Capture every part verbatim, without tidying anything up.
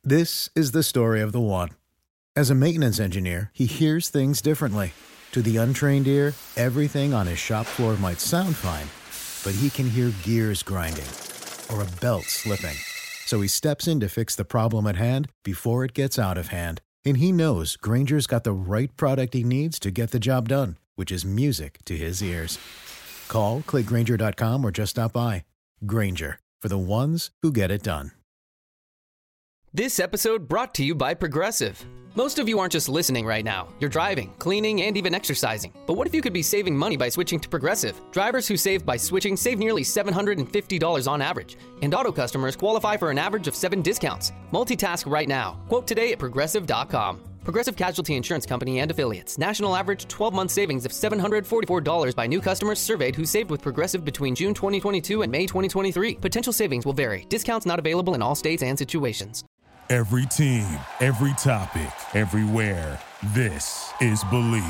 This is the story of the one. As a maintenance engineer, he hears things differently. To the untrained ear, everything on his shop floor might sound fine, but he can hear gears grinding or a belt slipping. So he steps in to fix the problem at hand before it gets out of hand. And he knows Grainger's got the right product he needs to get the job done, which is music to his ears. Call, click Grainger dot com, or just stop by. Grainger, for the ones who get it done. This episode brought to you by Progressive. Most of you aren't just listening right now. You're driving, cleaning, and even exercising. But what if you could be saving money by switching to Progressive? Drivers who save by switching save nearly seven hundred fifty dollars on average. And auto customers qualify for an average of seven discounts. Multitask right now. Quote today at Progressive dot com. Progressive Casualty Insurance Company and Affiliates. National average twelve-month savings of seven hundred forty-four dollars by new customers surveyed who saved with Progressive between June twenty twenty-two and May twenty twenty-three. Potential savings will vary. Discounts not available in all states and situations. Every team, every topic, everywhere. This is Believe.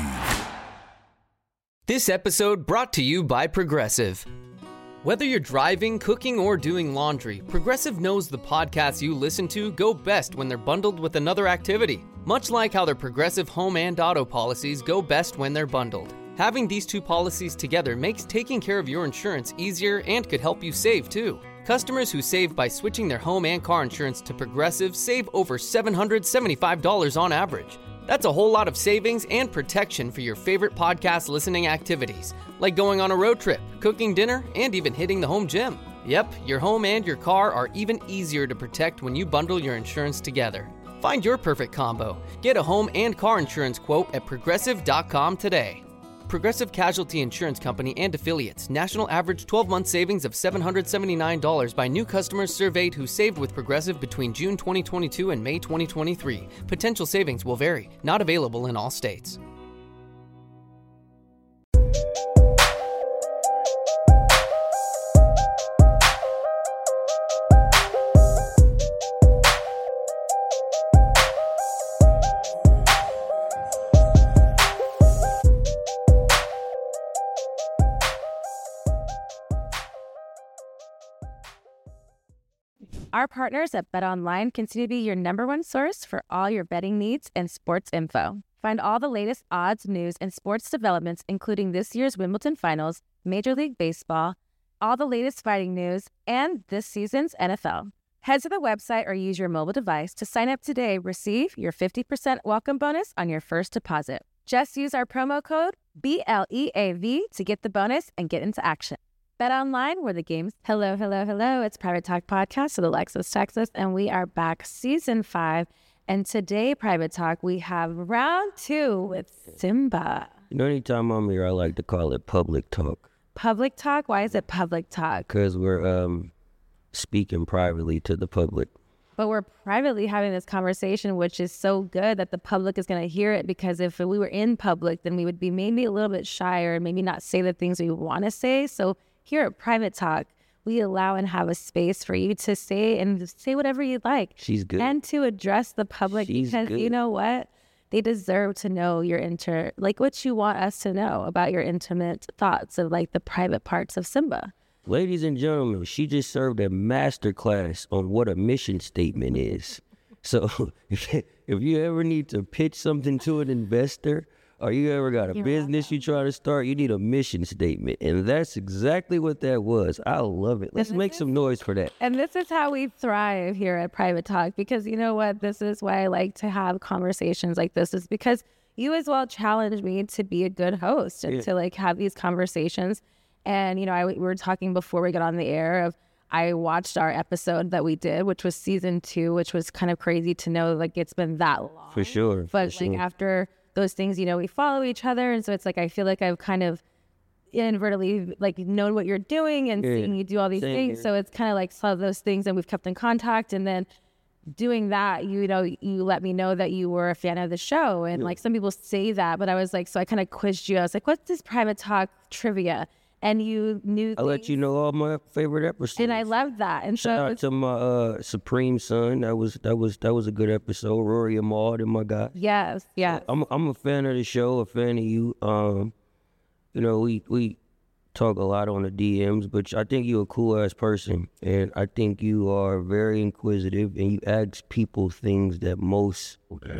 This episode brought to you by Progressive. Whether you're driving, cooking, or doing laundry, Progressive knows the podcasts you listen to go best when they're bundled with another activity. Much like how their Progressive home and auto policies go best when they're bundled. Having these two policies together makes taking care of your insurance easier and could help you save too. Customers who save by switching their home and car insurance to Progressive save over seven hundred seventy-five dollars on average. That's a whole lot of savings and protection for your favorite podcast listening activities, like going on a road trip, cooking dinner, and even hitting the home gym. Yep, your home and your car are even easier to protect when you bundle your insurance together. Find your perfect combo. Get a home and car insurance quote at Progressive dot com today. Progressive Casualty Insurance Company and Affiliates. National average twelve-month savings of seven hundred seventy-nine dollars by new customers surveyed who saved with Progressive between June twenty twenty-two and May twenty twenty-three. Potential savings will vary. Not available in all states. Our partners at BetOnline continue to be your number one source for all your betting needs and sports info. Find all the latest odds, news, and sports developments, including this year's Wimbledon Finals, Major League Baseball, all the latest fighting news, and this season's N F L. Head to the website or use your mobile device to sign up today. Receive your fifty percent welcome bonus on your first deposit. Just use our promo code B L E A V to get the bonus and get into action. BetOnline, where the games. Hello, hello, hello. It's Private Talk Podcast with Alexis, Texas, and we are back season five. And today, Private Talk, we have round two with Simba. You know, anytime I'm here, I like to call it public talk. Public talk? Why is it public talk? Because we're um, speaking privately to the public. But we're privately having this conversation, which is so good that the public is going to hear it, because if we were in public, then we would be maybe a little bit shyer and maybe not say the things we want to say. So here at Private Talk, we allow and have a space for you to say and say whatever you'd like. She's good. And to address the public. She's because good. You know what? They deserve to know your inter, like what you want us to know about your intimate thoughts of like the private parts of Simba. Ladies and gentlemen, she just served a master class on what a mission statement is. So if you ever need to pitch something to an investor, or you ever got a You're business welcome. You try to start, you need a mission statement. And that's exactly what that was. I love it. Let's make is, some noise for that. And this is how we thrive here at Private Talk, because you know what? This is why I like to have conversations like this, is because you as well challenge me to be a good host and yeah. to like have these conversations. And, you know, I, we were talking before we got on the air of, I watched our episode that we did, which was season two, which was kind of crazy to know like it's been that long. For sure. But for like sure. after those things, you know, we follow each other. And so it's like, I feel like I've kind of inadvertently like known what you're doing and yeah. seeing you do all these Same things. Here. So it's kind of like some of those things, and we've kept in contact. And then doing that, you know, you let me know that you were a fan of the show. And yeah. like some people say that, but I was like, so I kind of quizzed you. I was like, what's this Private Talk trivia? And you knew I let you know all my favorite episodes. And I loved that. And shout so out to my uh, Supreme Son. That was that was that was a good episode. Rory Ahmad and my guy. Yes, yes. I'm I'm a fan of the show, a fan of you. Um, you know, we we talk a lot on the D Ms, but I think you're a cool ass person, and I think you are very inquisitive, and you ask people things that most,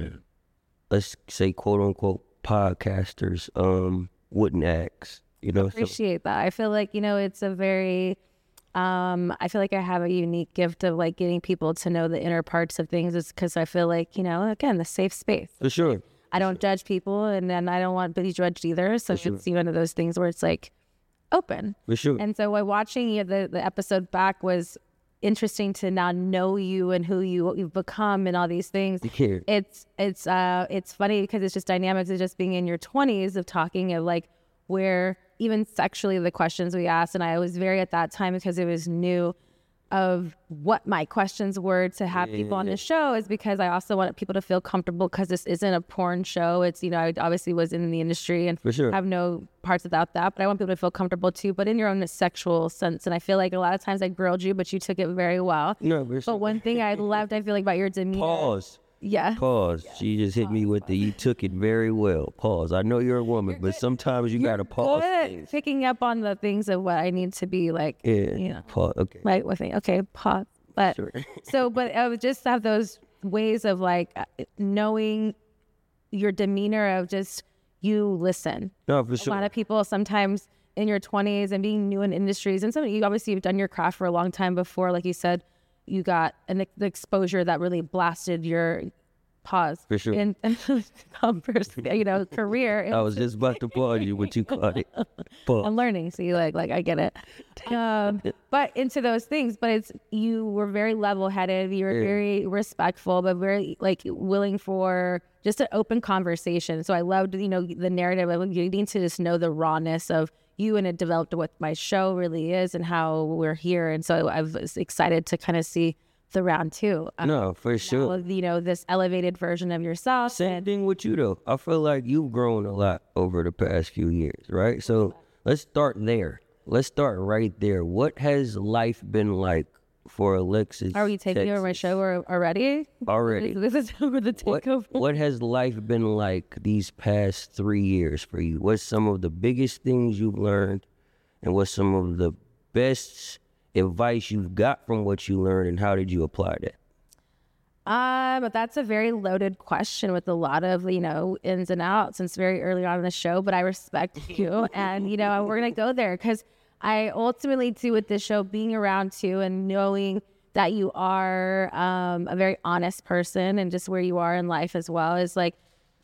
let's say, quote unquote, podcasters um wouldn't ask. You know, I appreciate so. that. I feel like, you know, it's a very, um, I feel like I have a unique gift of like getting people to know the inner parts of things. It's because I feel like, you know, again, the safe space. For sure. I don't judge people, and then I don't want to be judged either. So sure. It's one of those things where it's like open. For sure. And so while watching you, the, the episode back was interesting to now know you and who you what you've become and all these things. Yeah. It's it's uh it's funny because it's just dynamics of just being in your twenties of talking of like where even sexually the questions we asked, and I was very at that time because it was new of what my questions were to have yeah. people on the show is because I also wanted people to feel comfortable because this isn't a porn show. It's, you know, I obviously was in the industry and for sure. have no parts without that, but I want people to feel comfortable too, but in your own sexual sense. And I feel like a lot of times I grilled you, but you took it very well. No, but sure. one thing I loved, I feel like about your demeanor. Pause. Yeah. Pause. Yeah. She just hit Pause. me with the, you took it very well. Pause. I know you're a woman, you're but good. sometimes you got to pause. Good. Picking up on the things of what I need to be like, yeah. you know. Pause. Okay. Right with me. Okay. Pause. But sure. so, but I would just have those ways of like knowing your demeanor of just you listen. No, for sure. A lot of people sometimes in your twenties and being new in industries, and some of you obviously have done your craft for a long time before, like you said, you got an the exposure that really blasted your pause for sure in, in you know career. I was just about to applaud you, what you called it. Pause. I'm learning, so you like like I get it. Um, but into those things, but it's you were very level-headed. You were yeah. very respectful, but very like willing for just an open conversation. So I loved you know the narrative of you need to just know the rawness of you, and it developed what my show really is and how we're here. And so I was excited to kind of see the round two. Um, no, for sure. Now, you know, this elevated version of yourself. Same and- thing with you, though. I feel like you've grown a lot over the past few years, right? So let's start there. Let's start right there. What has life been like for Alexis? Are we taking over my show already? Already. This is over the takeover. What, what has life been like these past three years for you? What's some of the biggest things you've learned, and what's some of the best advice you've got from what you learned, and how did you apply that? Um, but that's a very loaded question with a lot of, you know, ins and outs since very early on in the show, but I respect you. And, you know, we're going to go there because I ultimately too with this show being around too and knowing that you are um, a very honest person and just where you are in life as well is like,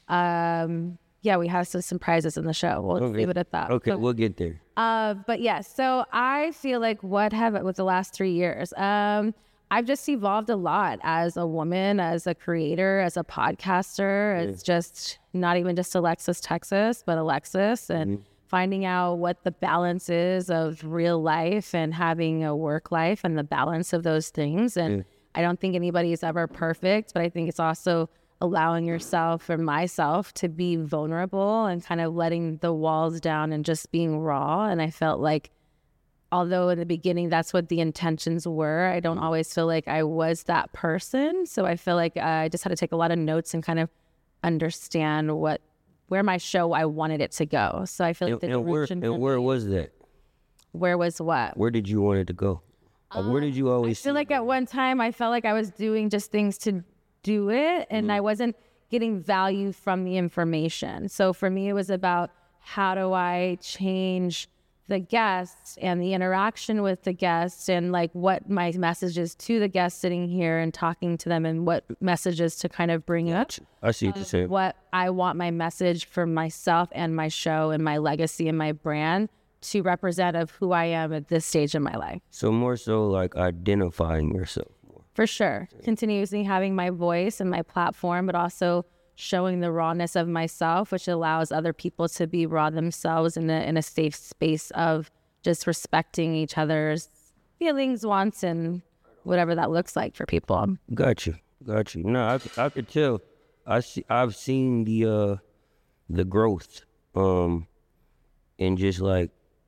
um, yeah, we have some surprises in the show. We'll okay. leave it at that. Okay, so, we'll get there. Uh, but yeah, so I feel like what have with the last three years, um, I've just evolved a lot as a woman, as a creator, as a podcaster. Yeah. It's just not even just Alexis Texas, but Alexis, and mm-hmm. finding out what the balance is of real life and having a work life and the balance of those things. And yeah. I don't think anybody is ever perfect, but I think it's also allowing yourself or myself to be vulnerable and kind of letting the walls down and just being raw. And I felt like, although in the beginning, that's what the intentions were, I don't always feel like I was that person. So I feel like I just had to take a lot of notes and kind of understand what, where my show, I wanted it to go. So I feel like and, the and where, and where was that? Where was what? Where did you want it to go? Um, where did you always I feel like that? At one time I felt like I was doing just things to do it, and mm. I wasn't getting value from the information. So for me, it was about how do I change the guests and the interaction with the guests, and like what my messages to the guests sitting here and talking to them, and what messages to kind of bring up. I see what you're saying. What I want my message for myself and my show and my legacy and my brand to represent of who I am at this stage in my life. So more so like identifying yourself. For sure. Continuously having my voice and my platform, but also showing the rawness of myself, which allows other people to be raw themselves in a in a safe space of just respecting each other's feelings, wants, and whatever that looks like for people. Got you. Got you. No, I, I could tell. I see, I've seen the uh, the growth um, in just like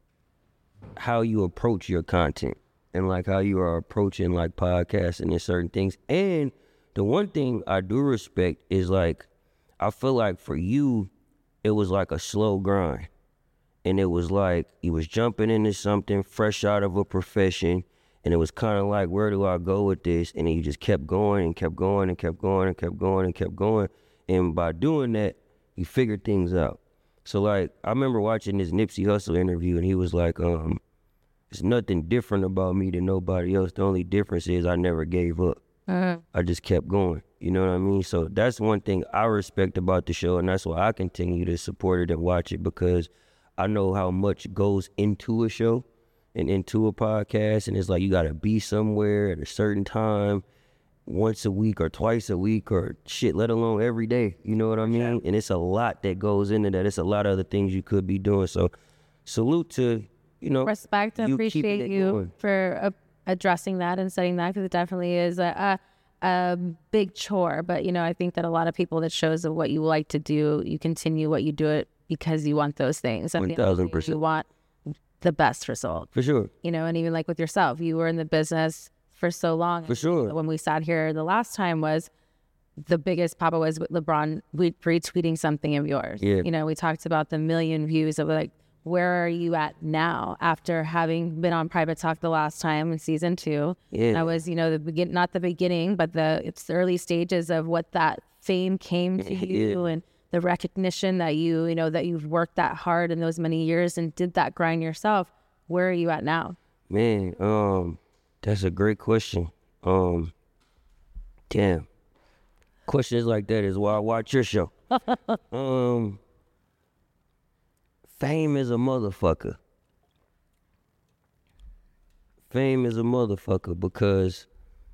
how you approach your content. And like how you are approaching like podcasting and certain things. And the one thing I do respect is like, I feel like for you, it was like a slow grind. and it was like he was jumping into something fresh out of a profession, and it was kind of like, where do I go with this? And he just kept going and kept going and kept going and kept going and kept going. And by doing that, he figured things out. So like, I remember watching this Nipsey Hussle interview, and he was like, um, there's nothing different about me than nobody else. The only difference is I never gave up. Uh-huh. I just kept going. You know what I mean? So that's one thing I respect about the show, and that's why I continue to support it and watch it, because I know how much goes into a show and into a podcast, and it's like you got to be somewhere at a certain time once a week or twice a week or shit, let alone every day. You know what I mean? Yeah. And it's a lot that goes into that. It's a lot of other things you could be doing. So salute to, you know. Respect and appreciate you going. for uh, addressing that and saying that, because it definitely is a, a, a big chore. But, you know, I think that a lot of people, that shows of what you like to do, you continue what you do it because you want those things. one thousand percent. You want the best result. For sure. You know, and even like with yourself, you were in the business for so long. For sure. When we sat here the last time, was the biggest papa was with LeBron retweeting something of yours. Yeah. You know, we talked about the million views of like, where are you at now after having been on Private Talk the last time in season two? Yeah. That was, you know, the begin not the beginning, but the it's the early stages of what that fame came to you, yeah. and the recognition that you, you know, that you've worked that hard in those many years and did that grind yourself. Where are you at now? Man, um, that's a great question. Um, damn. Questions like that is why I watch your show. um, fame is a motherfucker. Fame is a motherfucker because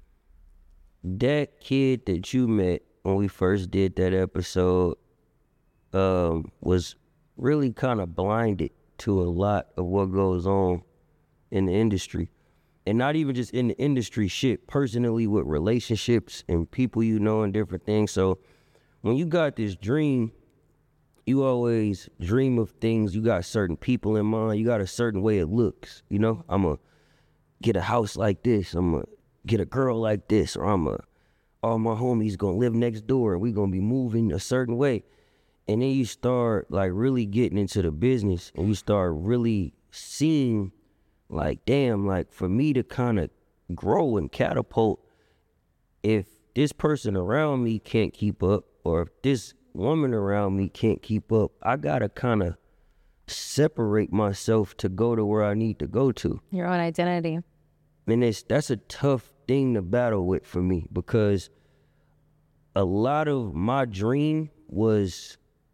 that kid that you met when we first did that episode um, was really kind of blinded to a lot of what goes on in the industry. And not even just in the industry, shit, personally with relationships and people you know and different things. So when you got this dream, you always dream of things. You got certain people in mind. You got a certain way it looks. You know, I'm going to get a house like this. I'm going to get a girl like this. Or I'm going to, all my homies going to live next door. And we going to be moving a certain way. And then you start like really getting into the business, and you start really seeing like, damn, like for me to kind of grow and catapult, if this person around me can't keep up, or if this woman around me can't keep up, I gotta kind of separate myself to go to where I need to go to. Your own identity. And it's, that's a tough thing to battle with for me, because a lot of my dream was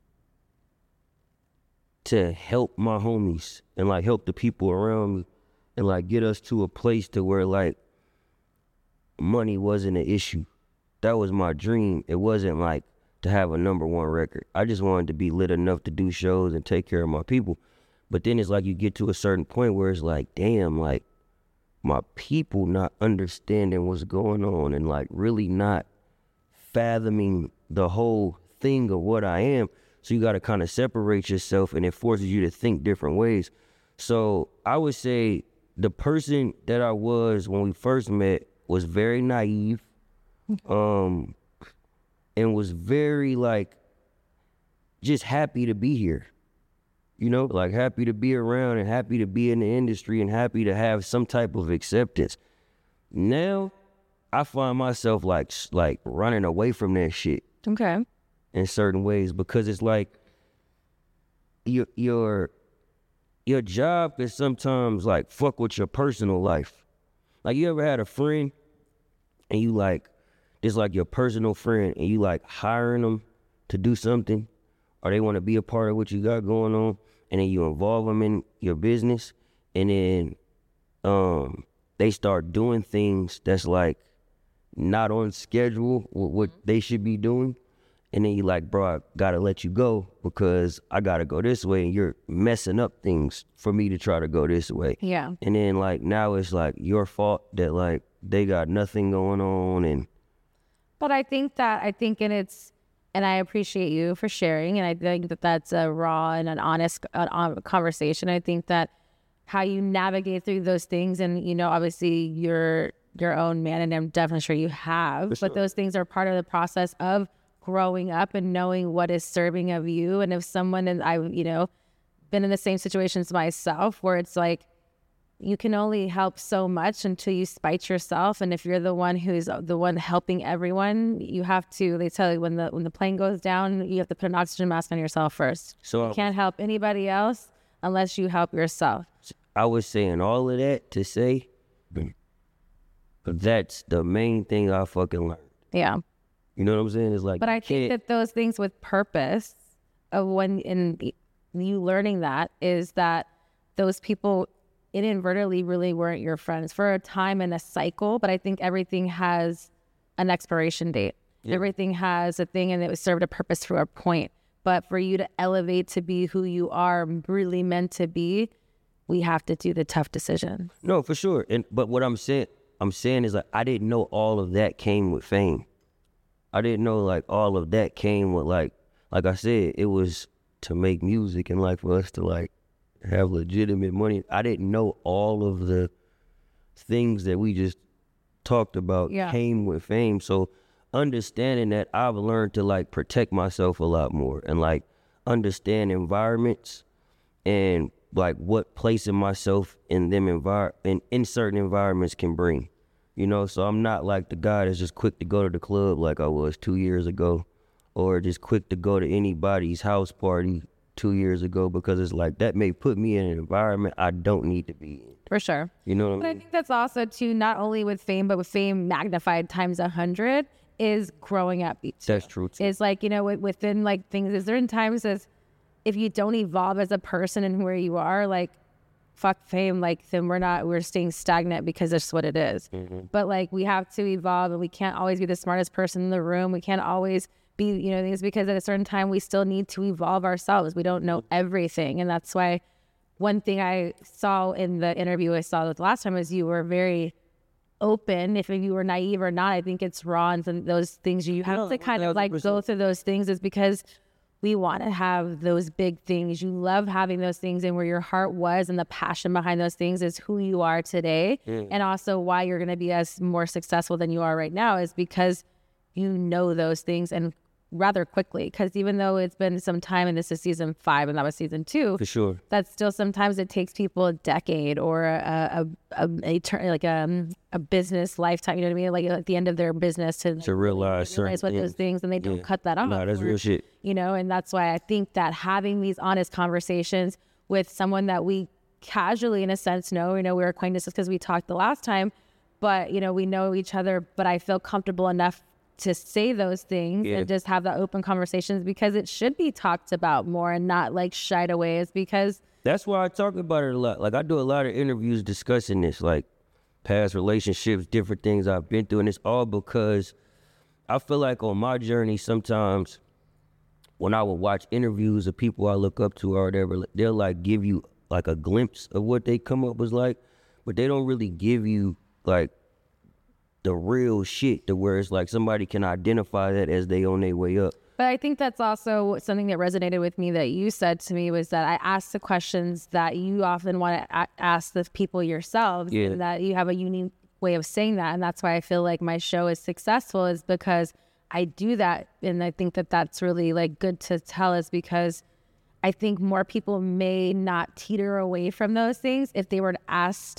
to help my homies and like help the people around me and like get us to a place to where like money wasn't an issue. That was my dream. It wasn't like to have a number one record. I just wanted to be lit enough to do shows and take care of my people. But then it's like you get to a certain point where it's like, damn, like my people not understanding what's going on and like really not fathoming the whole thing of what I am. So you got to kind of separate yourself, and it forces you to think different ways. So I would say the person that I was when we first met was very naive, um, and was very like just happy to be here. You know, like happy to be around and happy to be in the industry and happy to have some type of acceptance. Now I find myself like like running away from that shit. Okay. In certain ways, because it's like your your your job can sometimes like fuck with your personal life. Like, you ever had a friend and you like, this like your personal friend, and you like hiring them to do something, or they want to be a part of what you got going on, and then you involve them in your business, and then um they start doing things that's like not on schedule with what they should be doing. And then you like, bro, I gotta let you go because I gotta go this way, and you're messing up things for me to try to go this way. Yeah. And then like now it's like your fault that like they got nothing going on. And but I think that I think and it's and I appreciate you for sharing, and I think that that's a raw and an honest uh, conversation. I think that how you navigate through those things, and you know, obviously you're your own man, and I'm definitely sure you have, but those things are part of the process of growing up and knowing what is serving of you. And if someone, and I, you know, been in the same situations myself where it's like, you can only help so much until you spite yourself. And if you're the one who's the one helping everyone, you have to, they tell you when the when the plane goes down, you have to put an oxygen mask on yourself first. So you can't help anybody else unless you help yourself. I was saying all of that to say, but that's the main thing I fucking learned. Yeah. You know what I'm saying? It's like, but I think that those things with purpose of when in you learning that is that those people inadvertently really weren't your friends for a time in a cycle, but I think everything has an expiration date. Yeah. Everything has a thing and it was served a purpose for a point. But for you to elevate to be who you are really meant to be, we have to do the tough decision. No, for sure. And but what I'm saying, I'm saying is like, I didn't know all of that came with fame. I didn't know like all of that came with like, like I said, it was to make music and like for us to like have legitimate money. I didn't know all of the things that we just talked about yeah. came with fame. So understanding that, I've learned to like protect myself a lot more and like understand environments and like what placing myself in them envir- in, in certain environments can bring. You know, so I'm not like the guy that's just quick to go to the club like I was two years ago, or just quick to go to anybody's house party two years ago, because it's like that may put me in an environment I don't need to be in. For sure. You know what but I mean? I think that's also too, not only with fame, but with fame magnified times a hundred, is growing up. Too. That's true too. It's like, you know, within like things, is there in times as if you don't evolve as a person and where you are, like, fuck fame, like then we're not, we're staying stagnant because that's what it is. Mm-hmm. But like we have to evolve, and we can't always be the smartest person in the room. We can't always be, you know, things, because at a certain time we still need to evolve ourselves. We don't know everything. And that's why one thing I saw in the interview I saw the last time is you were very open. If you were naive or not, I think it's raw, and those things you have no, to kind of like go through those things is because we want to have those big things. You love having those things, and where your heart was and the passion behind those things is who you are today. Mm. And also why you're going to be as more successful than you are right now is because you know those things, and rather quickly. Because even though it's been some time, and this is season five and that was season two, for sure, that's still sometimes it takes people a decade or a a, a, a like a, a business lifetime, you know what I mean, like at the end of their business to, to realize, like, realize what things. Those things, and they don't yeah. cut that off. No, that's or, real shit. You know, and that's why I think that having these honest conversations with someone that we casually, in a sense, know, you know, we're acquaintances because we talked the last time, but you know, we know each other, but I feel comfortable enough to say those things yeah. and just have that open conversations, because it should be talked about more and not like shied away. Is because that's why I talk about it a lot. Like I do a lot of interviews discussing this, like past relationships, different things I've been through. And it's all because I feel like on my journey, sometimes when I would watch interviews of people I look up to or whatever, they'll like give you like a glimpse of what they come up was like, but they don't really give you like the real shit to where it's like somebody can identify that as they on their way up. But I think that's also something that resonated with me that you said to me, was that I asked the questions that you often want to a- ask the people yourselves, yeah. and that you have a unique way of saying that. And that's why I feel like my show is successful, is because I do that. And I think that that's really like good to tell, is because I think more people may not teeter away from those things if they were asked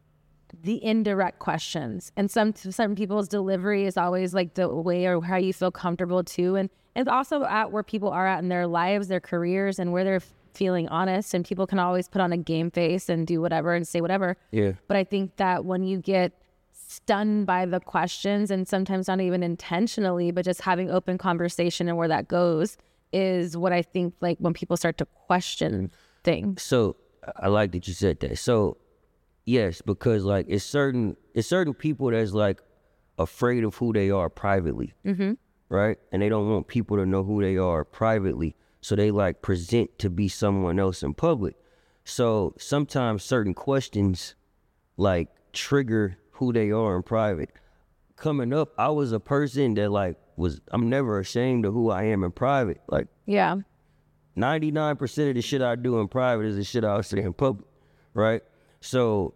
the indirect questions. And some some people's delivery is always like the way or how you feel comfortable too. And it's also at where people are at in their lives, their careers, and where they're feeling honest. And people can always put on a game face and do whatever and say whatever. Yeah. But I think that when you get stunned by the questions, and sometimes not even intentionally, but just having open conversation and where that goes, is what I think like when people start to question things. So I like that you said that. So yes, because like it's certain it's certain people that's like afraid of who they are privately, mm-hmm. right? And they don't want people to know who they are privately, so they like present to be someone else in public. So sometimes certain questions like trigger who they are in private. Coming up, I was a person that like was I'm never ashamed of who I am in private. Like yeah, ninety-nine percent of the shit I do in private is the shit I'll say in public, right? So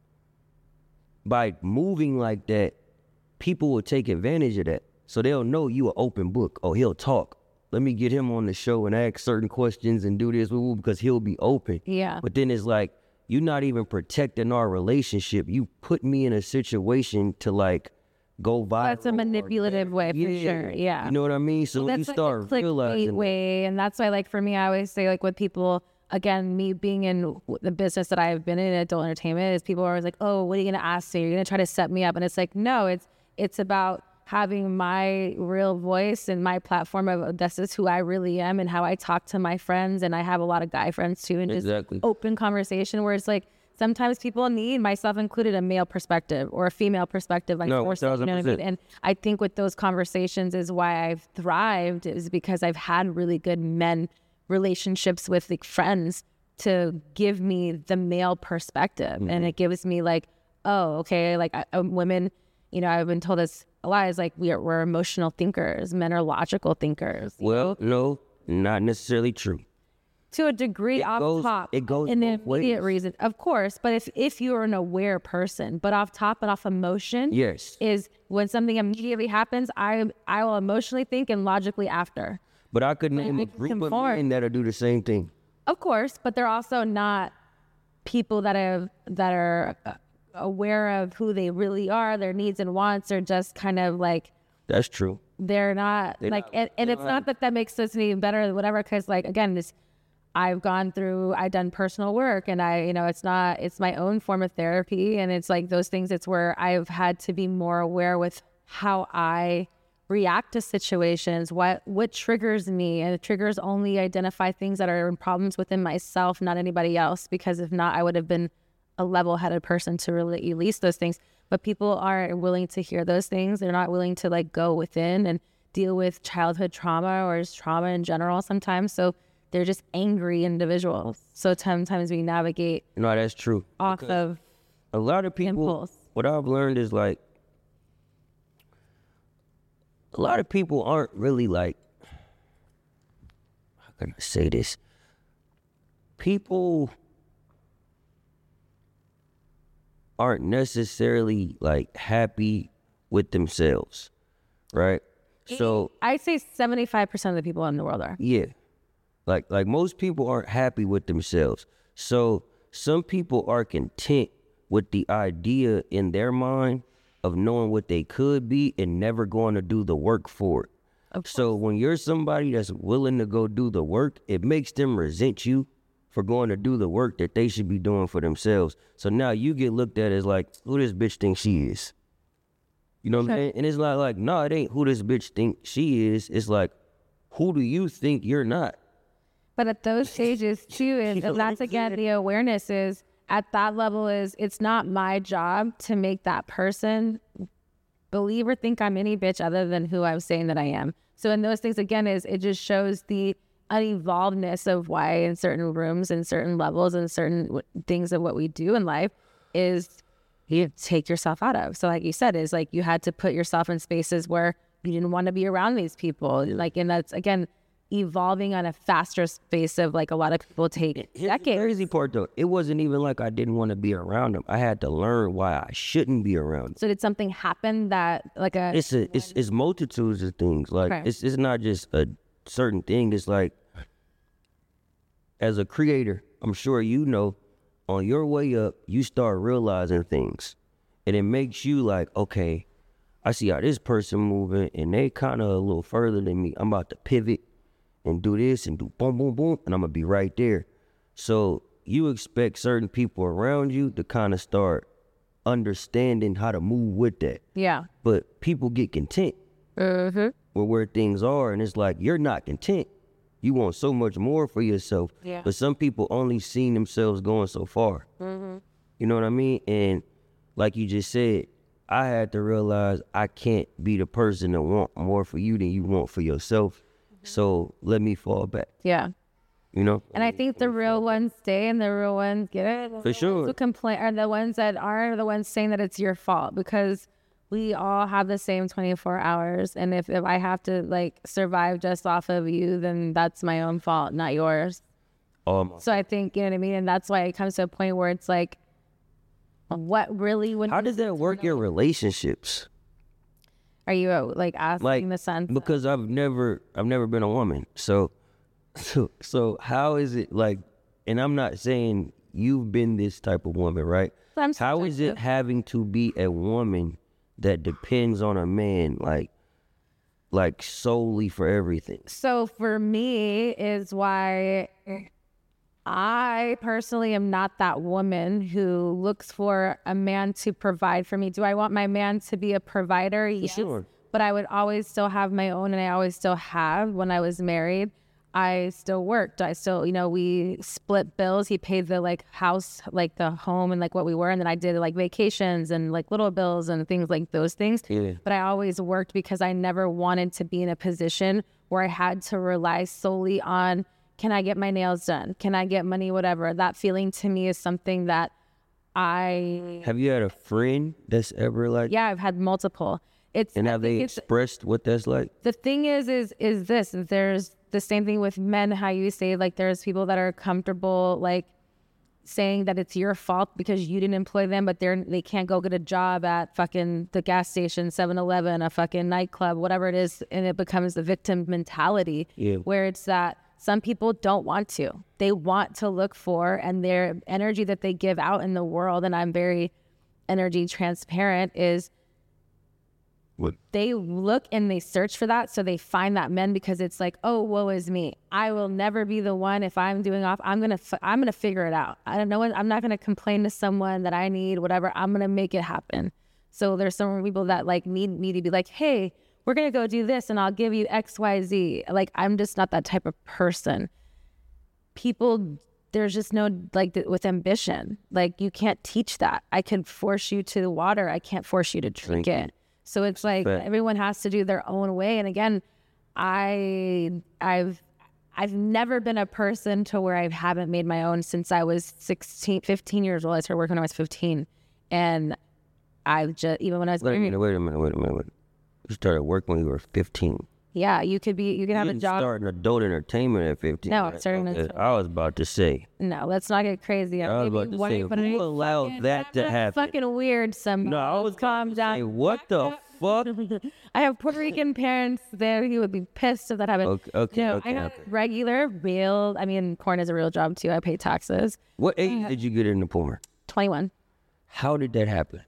by moving like that, people will take advantage of that. So they'll know you an open book. Oh, he'll talk. let me get him on the show and ask certain questions and do this because he'll be open. Yeah. But then it's like, you're not even protecting our relationship. You put me in a situation to like go viral. That's a manipulative way, for yeah. sure. Yeah. You know what I mean? So well, you that's start like a realizing clickbait way, and that's why, like, for me, I always say, like, with people, again, me being in the business that I've been in, adult entertainment, is people are always like, oh, what are you going to ask me? You're going to try to set me up. And it's like, no, it's it's about having my real voice and my platform of this is who I really am and how I talk to my friends. And I have a lot of guy friends too, and just exactly. open conversation where it's like, sometimes people need, myself included, a male perspective or a female perspective. Like, no, or something, you know what I mean? And I think with those conversations is why I've thrived, is because I've had really good men relationships with like friends to give me the male perspective. Mm-hmm. And it gives me like, oh, okay, like uh, women, you know, I've been told this a lot, is like we are, we're emotional thinkers. Men are logical thinkers. Well, know? no, not necessarily true. To a degree, it off goes, top, it goes in the both immediate ways. reason, of course. But if if you're an aware person, but off top and off emotion, yes, is when something immediately happens, I I will emotionally think and logically after. But I could name a group of men that'll do the same thing. Of course, but they're also not people that have that are aware of who they really are, their needs and wants, or just kind of like. That's true. They're not they're like, not, and, and it's not, not that that makes us any better or whatever, because like again, this. I've gone through, I've done personal work, and I, you know, it's not, it's my own form of therapy. And it's like those things, it's where I've had to be more aware with how I react to situations, what, what triggers me. And the triggers only identify things that are problems within myself, not anybody else. Because if not, I would have been a level-headed person to really release those things. But people aren't willing to hear those things. They're not willing to like go within and deal with childhood trauma or just trauma in general sometimes. So they're just angry individuals. So sometimes we navigate. No, that's true. Off because of a lot of people. impulse. What I've learned is like a lot of people aren't really like. How can I say this? People aren't necessarily like happy with themselves, right? So I'd say seventy-five percent of the people in the world are. Yeah. Like like most people aren't happy with themselves. So some people are content with the idea in their mind of knowing what they could be and never going to do the work for it. So when you're somebody that's willing to go do the work, it makes them resent you for going to do the work that they should be doing for themselves. So now you get looked at as like, who this bitch thinks she is? You know what I'm saying? And it's not like, no, it ain't who this bitch think she is. It's like, who do you think you're not? But at those stages too, and that's again, the awareness is at that level is it's not my job to make that person believe or think I'm any bitch other than who I'm saying that I am. So in those things, again, is it just shows the unevolvedness of why in certain rooms and certain levels and certain w- things of what we do in life is you take yourself out of. So like you said, is like you had to put yourself in spaces where you didn't want to be around these people. Like, and that's, again, evolving on a faster space of like a lot of people take Here's decades. The crazy part though, it wasn't even like I didn't want to be around them. I had to learn why I shouldn't be around them. So did something happen that like a... It's a, it's, it's multitudes of things. Like Okay. it's it's not just a certain thing. It's like, as a creator, I'm sure you know, on your way up, you start realizing things. And it makes you like, okay, I see how this person moving and they kind of a little further than me. I'm about to pivot and do this and do boom, boom, boom, and I'm going to be right there. So you expect certain people around you to kind of start understanding how to move with that. Yeah. But people get content Mm-hmm. with where things are, and it's like, you're not content. You want so much more for yourself. Yeah. But some people only seen themselves going so far. Mm-hmm. You know what I mean? And like you just said, I had to realize I can't be the person that want more for you than you want for yourself. So let me fall back, Yeah. you know? And I think the real ones stay and the real ones get it. The For ones sure. who complain are the ones that are the ones saying that it's your fault, because we all have the same twenty-four hours. And if, if I have to like survive just off of you, then that's my own fault, not yours. Um, So I think, you know what I mean? And that's why it comes to a point where it's like, what really would... how does that work in relationships? Are you uh, like asking Like, the sense? because I've never, I've never been a woman. So, so, so how is it like? And I'm not saying you've been this type of woman, right? I'm How is it subjective. having to be a woman that depends on a man, like, like solely for everything? So for me is why I personally am not that woman who looks for a man to provide for me. Do I want my man to be a provider? Yes. Sure. But I would always still have my own, and I always still have. When I was married, I still worked. I still, you know, we split bills. He paid the like house, like the home and like what we were. And then I did like vacations and like little bills and things like those things. Yeah. But I always worked because I never wanted to be in a position where I had to rely solely on, can I get my nails done? Can I get money? Whatever. That feeling to me is something that I, Have you had a friend that's ever like, yeah, I've had multiple. It's, and I have think they it's, expressed what that's like? the thing is, is, is this, there's the same thing with men, how you say, like, there's people that are comfortable, like, saying that it's your fault because you didn't employ them, but they're, they can't go get a job at fucking the gas station, seven eleven, a fucking nightclub, whatever it is. And it becomes the victim mentality Yeah. where it's that some people don't want to, they want to look for, and their energy that they give out in the world. And I'm very energy transparent is, What? they look and they search for that. So they find that men because it's like, oh, woe is me. I will never be the one. If I'm doing off, I'm going to, f- I'm going to figure it out. I don't know. I'm not going to complain to someone that I need, whatever. I'm going to make it happen. So there's some people that like need me to be like, hey, we're going to go do this and I'll give you X, Y, Z. Like, I'm just not that type of person. People, there's just no, like th- with ambition, like you can't teach that. I can force you to the water. I can't force you to drink Drink it. So it's like Fact. everyone has to do their own way. And again, I I've I've never been a person to where I haven't made my own since I was sixteen, fifteen years old. I started working when I was fifteen. And I've just, even when I was Wait a married, minute, wait a minute, wait a minute. Wait. You started working when you were fifteen. yeah, you could be, you could You have a didn't job. start in adult entertainment at fifteen. No, I'm right? starting in Okay, adult- I was about to say. No, let's not get crazy. I was Maybe about to one- say, but who I- allowed fucking- that to that's happen? Fucking weird. Some No, I was calm down. Hey, what the fuck? I have Puerto Rican parents there. He would be pissed if that happened. Okay, okay, no, okay, I got okay. regular, real. I mean, porn is a real job too. I pay taxes. What age did you get into porn? twenty-one. How did that happen?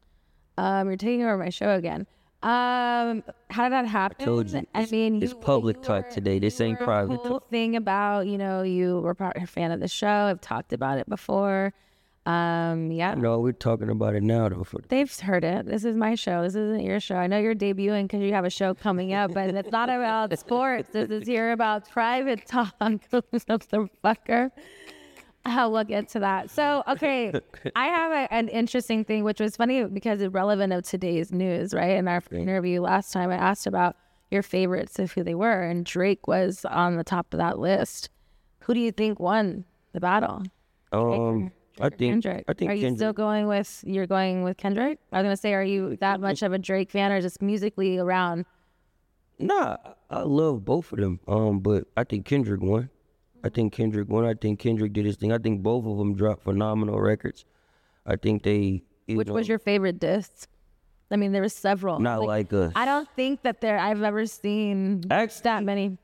Um, you're taking over my show again. Um, how did that happen? told you, I it's- mean, it's you- public you talk were- today. This you ain't were a private whole talk. thing about, you know, you were part, a fan of the show. I've talked about it before. Um, yeah. No, we're talking about it now, though. For They've heard it. This is my show. This isn't your show. I know you're debuting because you have a show coming up, but it's not about sports. This is here about private talk. The fucker. Uh, we'll get to that. So, okay, I have a, an interesting thing, which was funny because it's relevant of today's news, right? In our interview last time, I asked about your favorites of who they were, and Drake was on the top of that list. Who do you think won the battle? um, I think Kendrick. I think are you Kendrick. still going with, you're going with Kendrick? I was going to say, are you that much of a Drake fan or just musically around? Nah, I love both of them. Um, but I think Kendrick won. I think Kendrick won. I think Kendrick did his thing. I think both of them dropped phenomenal records. I think they. You Which know, was your favorite diss? I mean, there was several. Not like us. I don't think that there, I've ever seen Actually- that many.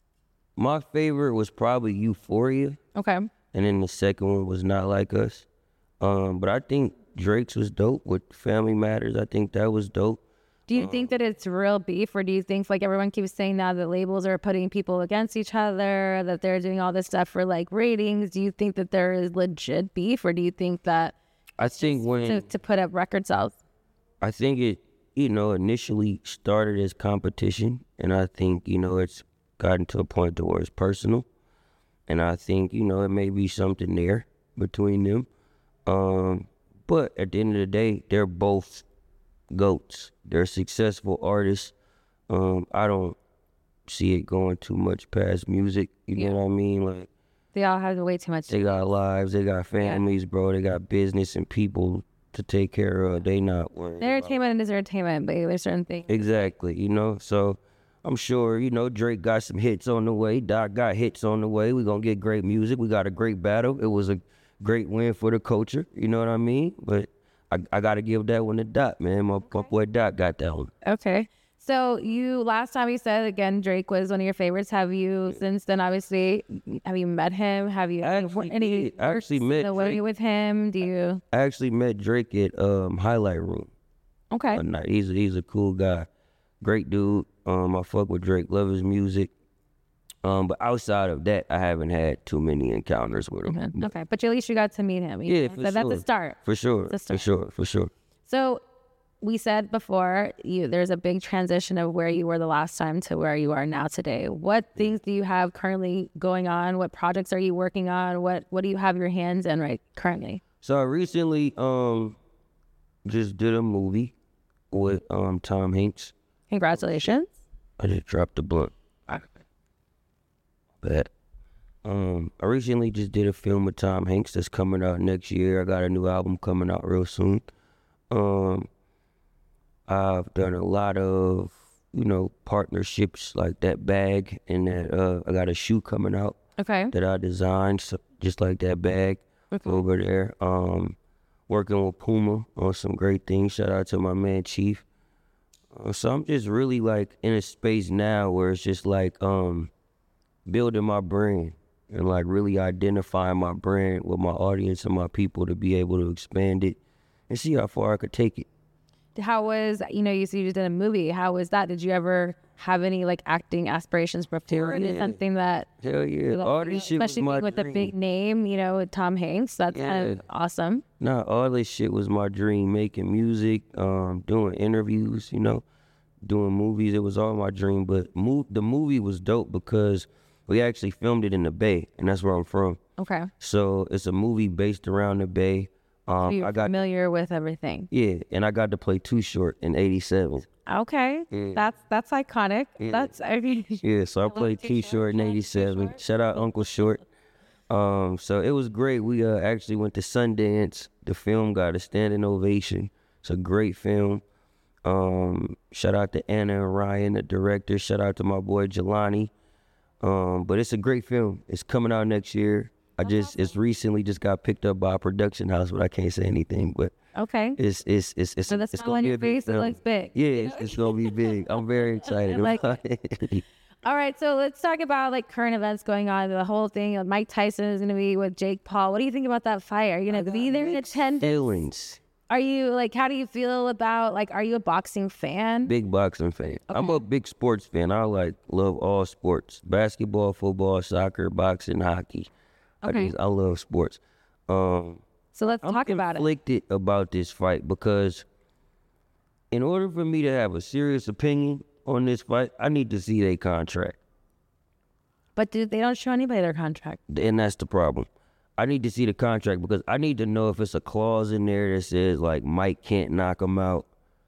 My favorite was probably Euphoria, Okay. and then the second one was Not Like Us. Um, but I think Drake's was dope with Family Matters. I think that was dope. Do you think that it's real beef, or do you think, like everyone keeps saying now, that labels are putting people against each other, that they're doing all this stuff for like ratings? Do you think that there is legit beef, or do you think that I think when to, to put up record sales? I think it, you know, initially started as competition, and I think, you know, it's gotten to a point to where it's personal, and I think, you know, it may be something there between them. Um, but at the end of the day, they're both goats. They're successful artists. Um, I don't see it going too much past music. You Yeah. know what I mean? Like, They all have way too much. they got lives, they got families, bro. They got business and people to take care of. They not worried about Entertainment is entertainment, but there's certain things. Exactly, you know. So I'm sure, you know, Drake got some hits on the way. Doc got hits on the way. We're going to get great music. We got a great battle. It was a great win for the culture. You know what I mean? But I, I got to give that one to Doc, man. My, my boy Doc got that one. Okay. So you last time you said again Drake was one of your favorites. Have you since then? Obviously, have you met him? Have you I actually any did. I actually met the way Drake. with him? Do you? I actually met Drake at um, Highlight Room. Okay. One night. He's a, he's a cool guy, great dude. Um, I fuck with Drake, love his music. Um, but outside of that, I haven't had too many encounters with him. Okay. okay, but at least you got to meet him. You Yeah, know? for so that's sure. a start. For sure, It's a for start. sure, for sure. So we said before, you there's a big transition of where you were the last time to where you are now today. What things do you have currently going on? What projects are you working on? What What do you have your hands in right currently? So I recently um just did a movie with um Tom Hanks. Congratulations. I just dropped the blunt. But um, I recently just did a film with Tom Hanks that's coming out next year. I got a new album coming out real soon. Um, I've done a lot of, you know, partnerships like that bag and that. Uh, I got a shoe coming out Okay. that I designed, so just like that bag Okay. over there. Um, working with Puma on some great things. Shout out to my man Chief. Uh, so I'm just really like in a space now where it's just like um building my brand and like really identifying my brand with my audience and my people to be able to expand it and see how far I could take it. How was, you know, you said you just did a movie. How was that? Did you ever have any like acting aspirations before? Hell Is it yeah. something that, Hell yeah, all this shit was especially my being with dream. a big name, you know, with Tom Hanks, that's kind of Yeah. awesome. Nah, all this shit was my dream. Making music, um, doing interviews, you know, doing movies. It was all my dream. But move, the movie was dope because we actually filmed it in the Bay, and that's where I'm from. Okay. So it's a movie based around the Bay. Um, You're I got familiar with everything. yeah, and I got to play Too Short in eighty-seven. Okay. Yeah. That's that's iconic. Yeah. That's I mean Yeah, so I played Too Short in eighty-seven. Shout out Uncle Short. Um, so it was great. We uh, actually went to Sundance. The film got a standing ovation. It's a great film. Um, shout out to Anna and Ryan, the director. Shout out to my boy Jelani. Um, but it's a great film. It's coming out next year. I just it's recently just got picked up by a production house, but I can't say anything. But okay. it's it's it's it's, So the it's smile gonna on be your a big face, it film. looks big. Yeah, it's, it's gonna be big. I'm very excited like about it. All right, so let's talk about like current events going on. The whole thing. Mike Tyson is going to be with Jake Paul. What do you think about that fight? Are you going to be there in attendance? Feelings. Are you like? How do you feel about like? Are you a boxing fan? Big boxing fan. I'm a big sports fan. I like love all sports: basketball, football, soccer, boxing, hockey. I, Okay. just, I love sports. Um, So let's I'm talk about it. conflicted about this fight because in order for me to have a serious opinion on this fight, I need to see their contract, But dude, they don't show anybody their contract. and that's the problem. I need to see the contract because I need to know if it's a clause in there that says like Mike can't knock him out,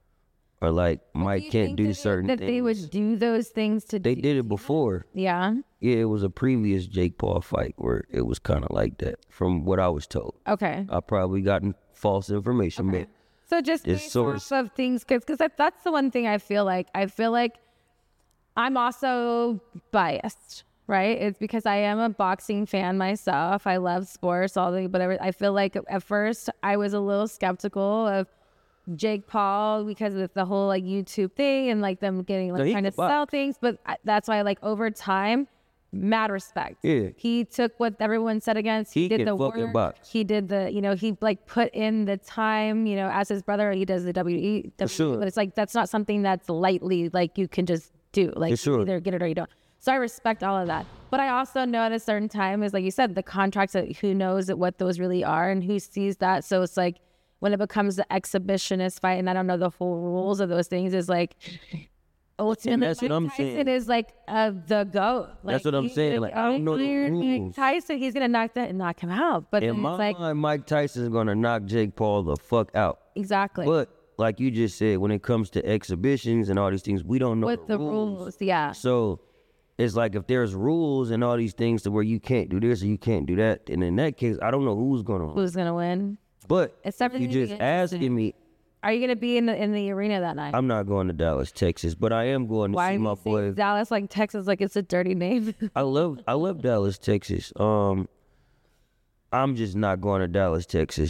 or like Mike Do you can't think do that, certain that things. they would do those things to? They do- did it before. Yeah. Yeah, it was a previous Jake Paul fight where it was kind of like that, from what I was told. Okay. I probably gotten false information, Okay. but So just This based source- off of things, because because that's the one thing I feel like. I feel like I'm also biased, right? It's because I am a boxing fan myself. I love sports, all the whatever. I feel like at first I was a little skeptical of Jake Paul because of the whole like YouTube thing and like them getting like No, he trying to can box. sell things. But I- that's why like over time, mad respect. Yeah. He took what everyone said against. He, He did can the fucking work. box. He did the, you know, he like put in the time, you know, as his brother, he does the W E. W E, sure. But it's like, that's not something that's lightly, like you can just do. Like For sure. you either get it or you don't. So I respect all of that. But I also know at a certain time is like you said, the contracts, that who knows what those really are and who sees that. So it's like when it becomes the exhibitionist fight, and I don't know the full rules of those things, is like, ultimately, that's what Mike I'm Tyson saying. is like uh, the GOAT. Like, That's what I'm he's saying, gonna- like, I don't know the Mike rules. Tyson, he's gonna knock that and knock him out. But in then my it's like mind, Mike Tyson is gonna knock Jake Paul the fuck out. exactly But like you just said, when it comes to exhibitions and all these things, we don't know what the rules. Yeah. So it's like if there's rules and all these things to where you can't do this or you can't do that, and in that case, I don't know who's gonna win. Who's gonna win? But It's if you everything just is asking me, Are you gonna be in the in the arena that night? I'm not going to Dallas, Texas, but I am going to Why see do my you say boy. Dallas like Texas like it's a dirty name? I love I love Dallas, Texas. Um, I'm just not going to Dallas, Texas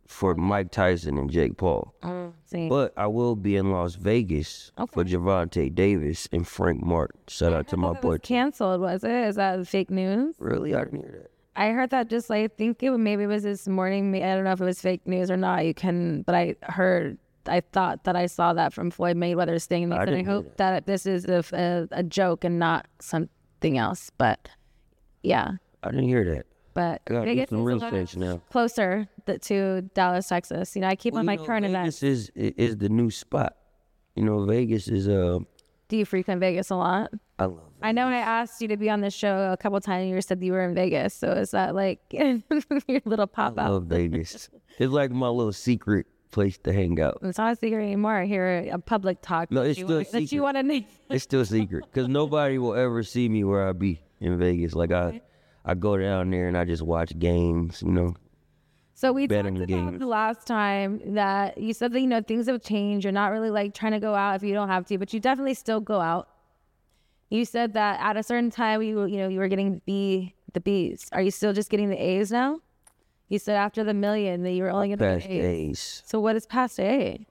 for Mike Tyson and Jake Paul. Oh, see. But I will be in Las Vegas Okay. for Javante Davis and Frank Martin. Shout out to my It boy. was canceled, was it? Is that fake news? Really? I didn't hear that. I heard that just like, I think it maybe it was this morning. I don't know if it was fake news or not. You can, but I heard, I thought that I saw that from Floyd Mayweather's thing. And he I said, I didn't hear hope that. this is a, a, a joke and not something else. But yeah, I didn't hear that. but I gotta do Vegas some is a research little now. closer th- to Dallas, Texas. You know, I keep Well, on you my know, current Vegas events. is is the new spot. You know, Vegas is uh. Do you frequent Vegas a lot? I love. I know I asked you to be on the show a couple times. And you said you were in Vegas. So is that like your little pop I out? love Vegas. It's like my little secret place to hang out. It's not a secret anymore. Here, a public talk. No, that it's you still want- that you secret. want to name. It's still secret because nobody will ever see me where I be in Vegas. Like I, I go down there and I just watch games. You know, So we betting talked about games. the last time that you said that, you know, things have changed. You're not really like trying to go out if you don't have to, but you definitely still go out. You said that at a certain time you you know you were getting B the B's. Are you still just getting the A's now? You said after the million that you were only getting past the A's. days. So what is past A?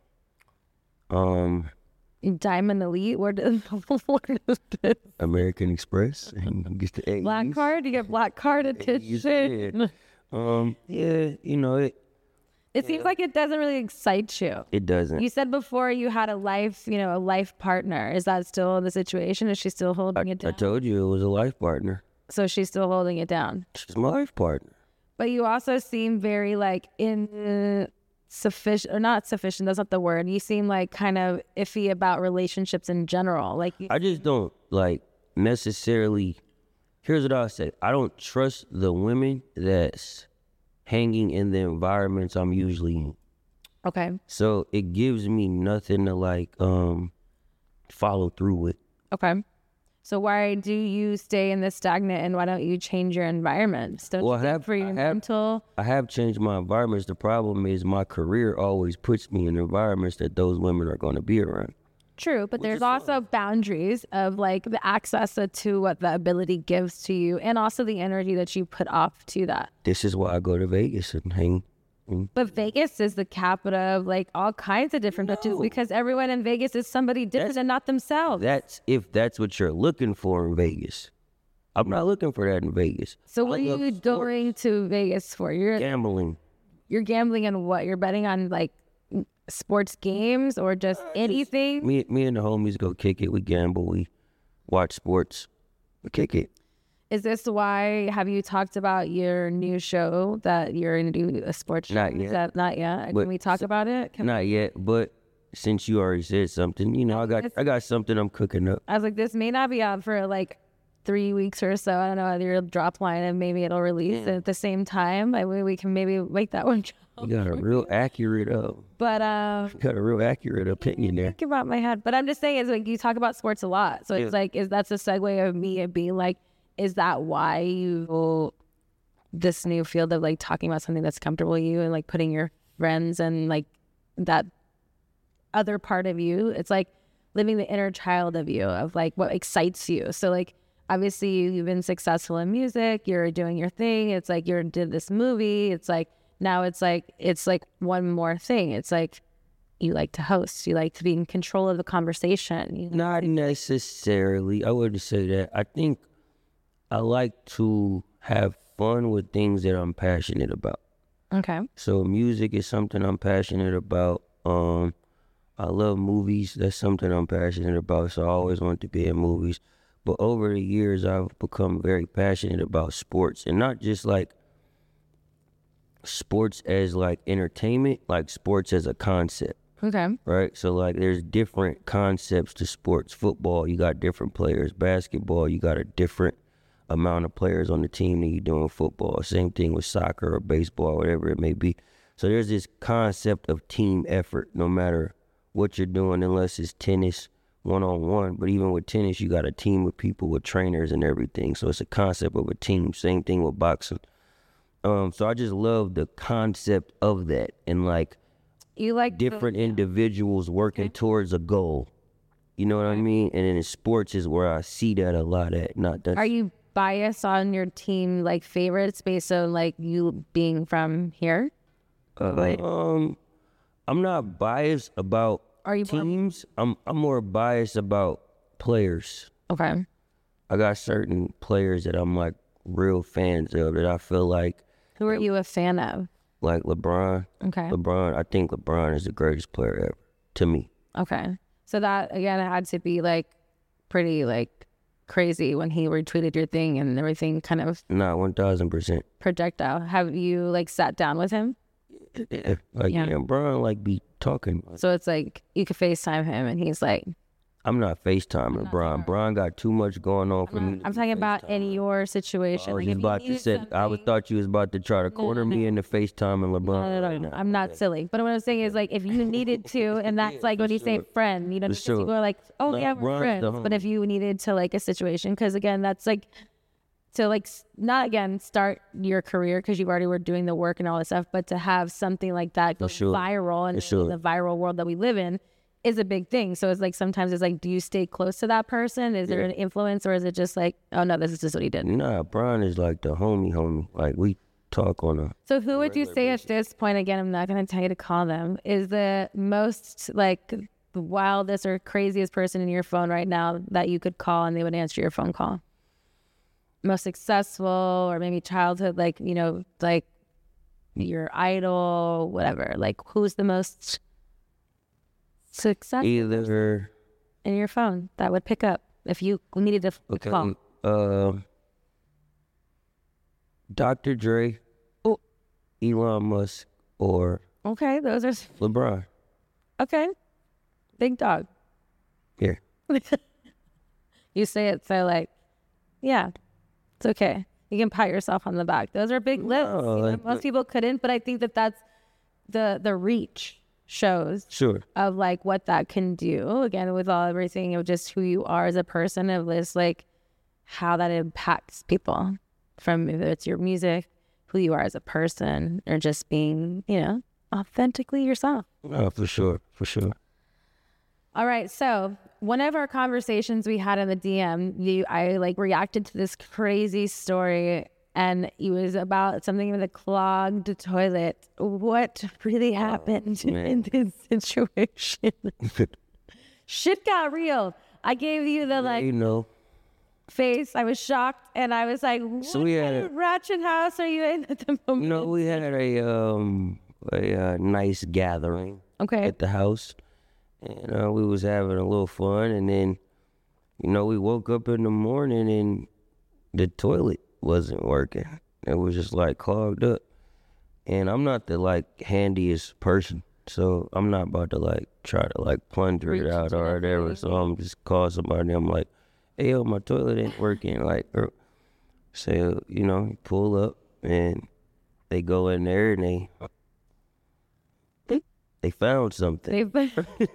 Um, Diamond Elite? Where does what is this? American Express and get the A's. Black card? You get black card A's, edition. yeah. Um, yeah, you know it. It seems like it doesn't really excite you. It doesn't. You said before you had a life, you know, a life partner. Is that still the situation? Is she still I, holding it I down? told you it was a life partner. So she's still holding it down. She's my life partner. But you also seem very like insufficient, or not sufficient. That's not the word. You seem like kind of iffy about relationships in general. Like, you, I just don't like necessarily. Here's what I'll say. I don't trust the women that's hanging in the environments I'm usually in. okay, So it gives me nothing to like um follow through with. okay. So why do you stay in this stagnant, and why don't you change your environment? Don't Well, you I think have- for your I have- mental? I have changed my environments. The problem is my career always puts me in environments that those women are going to be around. True, but there's is also boundaries of like the access to what the ability gives to you, and also the energy that you put off to that. This is why I go to Vegas and hang. and- But Vegas is the capital of like all kinds of different touches, because everyone in Vegas is somebody different and not themselves. That's if that's what you're looking for in Vegas. I'm not looking for that in Vegas. So I what are love you sports. going to Vegas for? You're Gambling. you're gambling on what? You're betting on like sports games or just anything? Me, me and the homies go kick it. We gamble. We watch sports. We kick it. Is this why? Have you talked about your new show that you're going to do a sports show? Not Is yet. that not yet? But Can we talk about it? Can Not yet, but since you already said something, you know, I got I got something I'm cooking up. I was like, this may not be out for like three weeks or so. I don't know whether you'll drop line and maybe it'll release at the same time. I mean, we can maybe make that one. You got a real accurate uh, But um, got a real accurate opinion there. think about my head. But I'm just saying, it's like you talk about sports a lot, so it's Yeah. like, is that's a segue of me and being like, is that why you this new field of like talking about something that's comfortable to you and like putting your friends and like that other part of you? It's like living the inner child of you, of like what excites you. So like obviously you've been successful in music, you're doing your thing. It's like you did this movie. It's like now it's like it's like one more thing. It's like you like to host, you like to be in control of the conversation. You Not necessarily. I wouldn't say that. I think I like to have fun with things that I'm passionate about. Okay. So music is something I'm passionate about. Um, I love movies. That's something I'm passionate about. So I always want to be in movies. But over the years, I've become very passionate about sports, and not just like sports as like entertainment, like sports as a concept. Okay. Right? So, like, there's different concepts to sports. Football, you got different players. Basketball, you got a different amount of players on the team than you do in football. Same thing with soccer or baseball, whatever it may be. So there's this concept of team effort, no matter what you're doing, unless it's tennis one-on-one. But even with tennis, you got a team of people with trainers and everything. So it's a concept of a team. Same thing with boxing. Um, so I just love the concept of that, and, like, You like the- different individuals working towards a goal. You know what I mean? And in sports is where I see that a lot at. Not that. Are you biased on your team like favorites based on like you being from here? Uh, Like- um, I'm not biased about Are you more- teams. I'm I'm more biased about players. Okay. I got certain players that I'm like real fans of that I feel like Who are you a fan of? like LeBron. Okay. LeBron, I think LeBron is the greatest player ever to me. Okay. So that again had to be like pretty like crazy when he retweeted your thing and everything kind of Nah, one thousand percent. projectile. Have you like sat down with him? Like Yeah. yeah, LeBron like be talking. So it's like you could FaceTime him and he's like, I'm not FaceTiming LeBron. LeBron got too much going on for me. to I'm be talking about in FaceTiming. your situation. I was Like, just if you about to needed say. I was something- thought you was about to try to corner no, me into FaceTiming LeBron. No, no, no, right no. now. I'm not silly. But what I'm saying is like if you needed to, and that's Yeah, like for when you say sure. friend, you know, For because sure. people are like, oh No, yeah, we're Ron's friends. the But if homie. you needed to like a situation, because again, that's like to like s- not again start your career because you already were doing the work and all this stuff, but to have something like that go sure. viral and For sure. in the viral world that we live in is a big thing. So it's like sometimes it's like, do you stay close to that person? Is there an influence, or is it just like, oh no, this is just what he did? Nah, Brian is like the homie, homie. Like we talk on a. So who would you say at this point, again, I'm not going to tell you to call them, is the most like the wildest or craziest person in your phone right now that you could call and they would answer your phone call? Most successful, or maybe childhood, like, you know, like your idol, whatever. Like who's the most successful Either in your phone that would pick up if you needed to okay, call? uh, Doctor Dre, Oh. Elon Musk, or Okay, those are, LeBron. okay. Big dog. Yeah. You say it so like, yeah, it's okay. You can pat yourself on the back. Those are big lists. No, You know, like- most people couldn't, but I think that that's the the reach shows Sure. of like what that can do. Again, with all everything of just who you are as a person, of this like how that impacts people, from whether it's your music, who you are as a person, or just being, you know, authentically yourself. No, for sure, for sure. All right, so one of our conversations we had in the D M, you, I like reacted to this crazy story, and it was about something with a clogged toilet. What really happened in man. this situation? Shit got real. I gave you the like you know, face. I was shocked, and I was like, "What So we had kind a- of ratchet house are you in at the moment?" you know, we had a um a uh, nice gathering Okay. at the house, and uh, we was having a little fun, and then, you know, we woke up in the morning and the toilet wasn't working. It was just like clogged up, and I'm not the like handiest person, so I'm not about to like try to like plunger Reach it out into or that whatever. So I'm just call somebody. I'm like, hey, yo, my toilet ain't working. Like, or, so you know, pull up and they go in there and they they found something. They've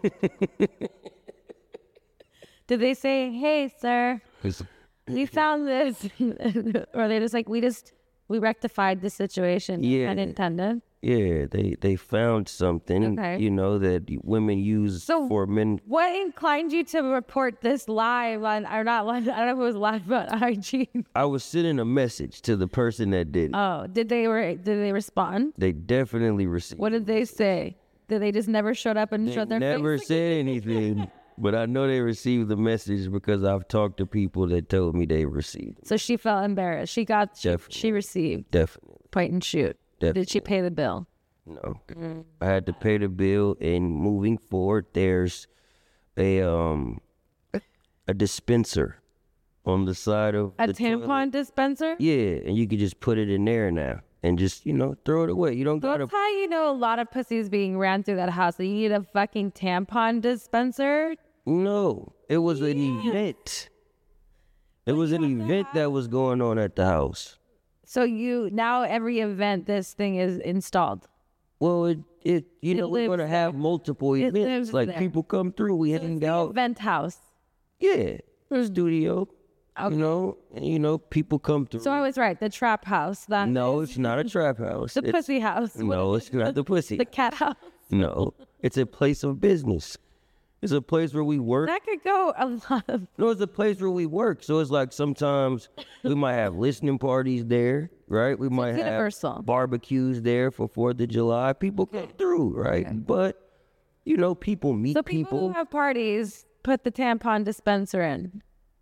Did they say, "Hey, sir, we found this," or they just like, "We just we rectified the situation"? Yeah. Unintended. Yeah, they they found something, Okay. you know, that women use So- for men. What inclined you to report this live on, or not live? I don't know if it was live, but I G. I was sending a message to the person that did it. Oh, did they were did they respond? They definitely received. What did they say? Did they just never showed up and They showed their never face? said anything, but I know they received the message because I've talked to people that told me they received it. So she felt embarrassed. She got she, Definitely. she received Definitely. point and shoot. Did she pay the bill? No. Mm. I had to pay the bill, and moving forward, there's a um a dispenser on the side of A the tampon toilet. dispenser? Yeah, and you could just put it in there now and just, you know, throw it away. You don't gotta. That's how you know a lot of pussies being ran through that house. You need a fucking tampon dispenser. No, it was an event. It was an event that was going on at the house. So you now every event this thing is installed. Well, it, it you It know, we're lives gonna have multiple It events. lives Like there. people come through, we hang out. Event house. Yeah, there's studio. Okay. You know, and, you know, people come through. So I was right. The trap house. That no, is it's not a trap house. the It's- pussy house. What No, is it's it? not the pussy. The cat house. No, it's a place of business. It's a place where we work. That could go a lot of. No, it's a place where we work. So it's like sometimes we might have listening parties there, right? We might have universal. barbecues there for Fourth of July. People come through, right? Okay. But you know, people meet So people, people. who have parties put the tampon dispenser in.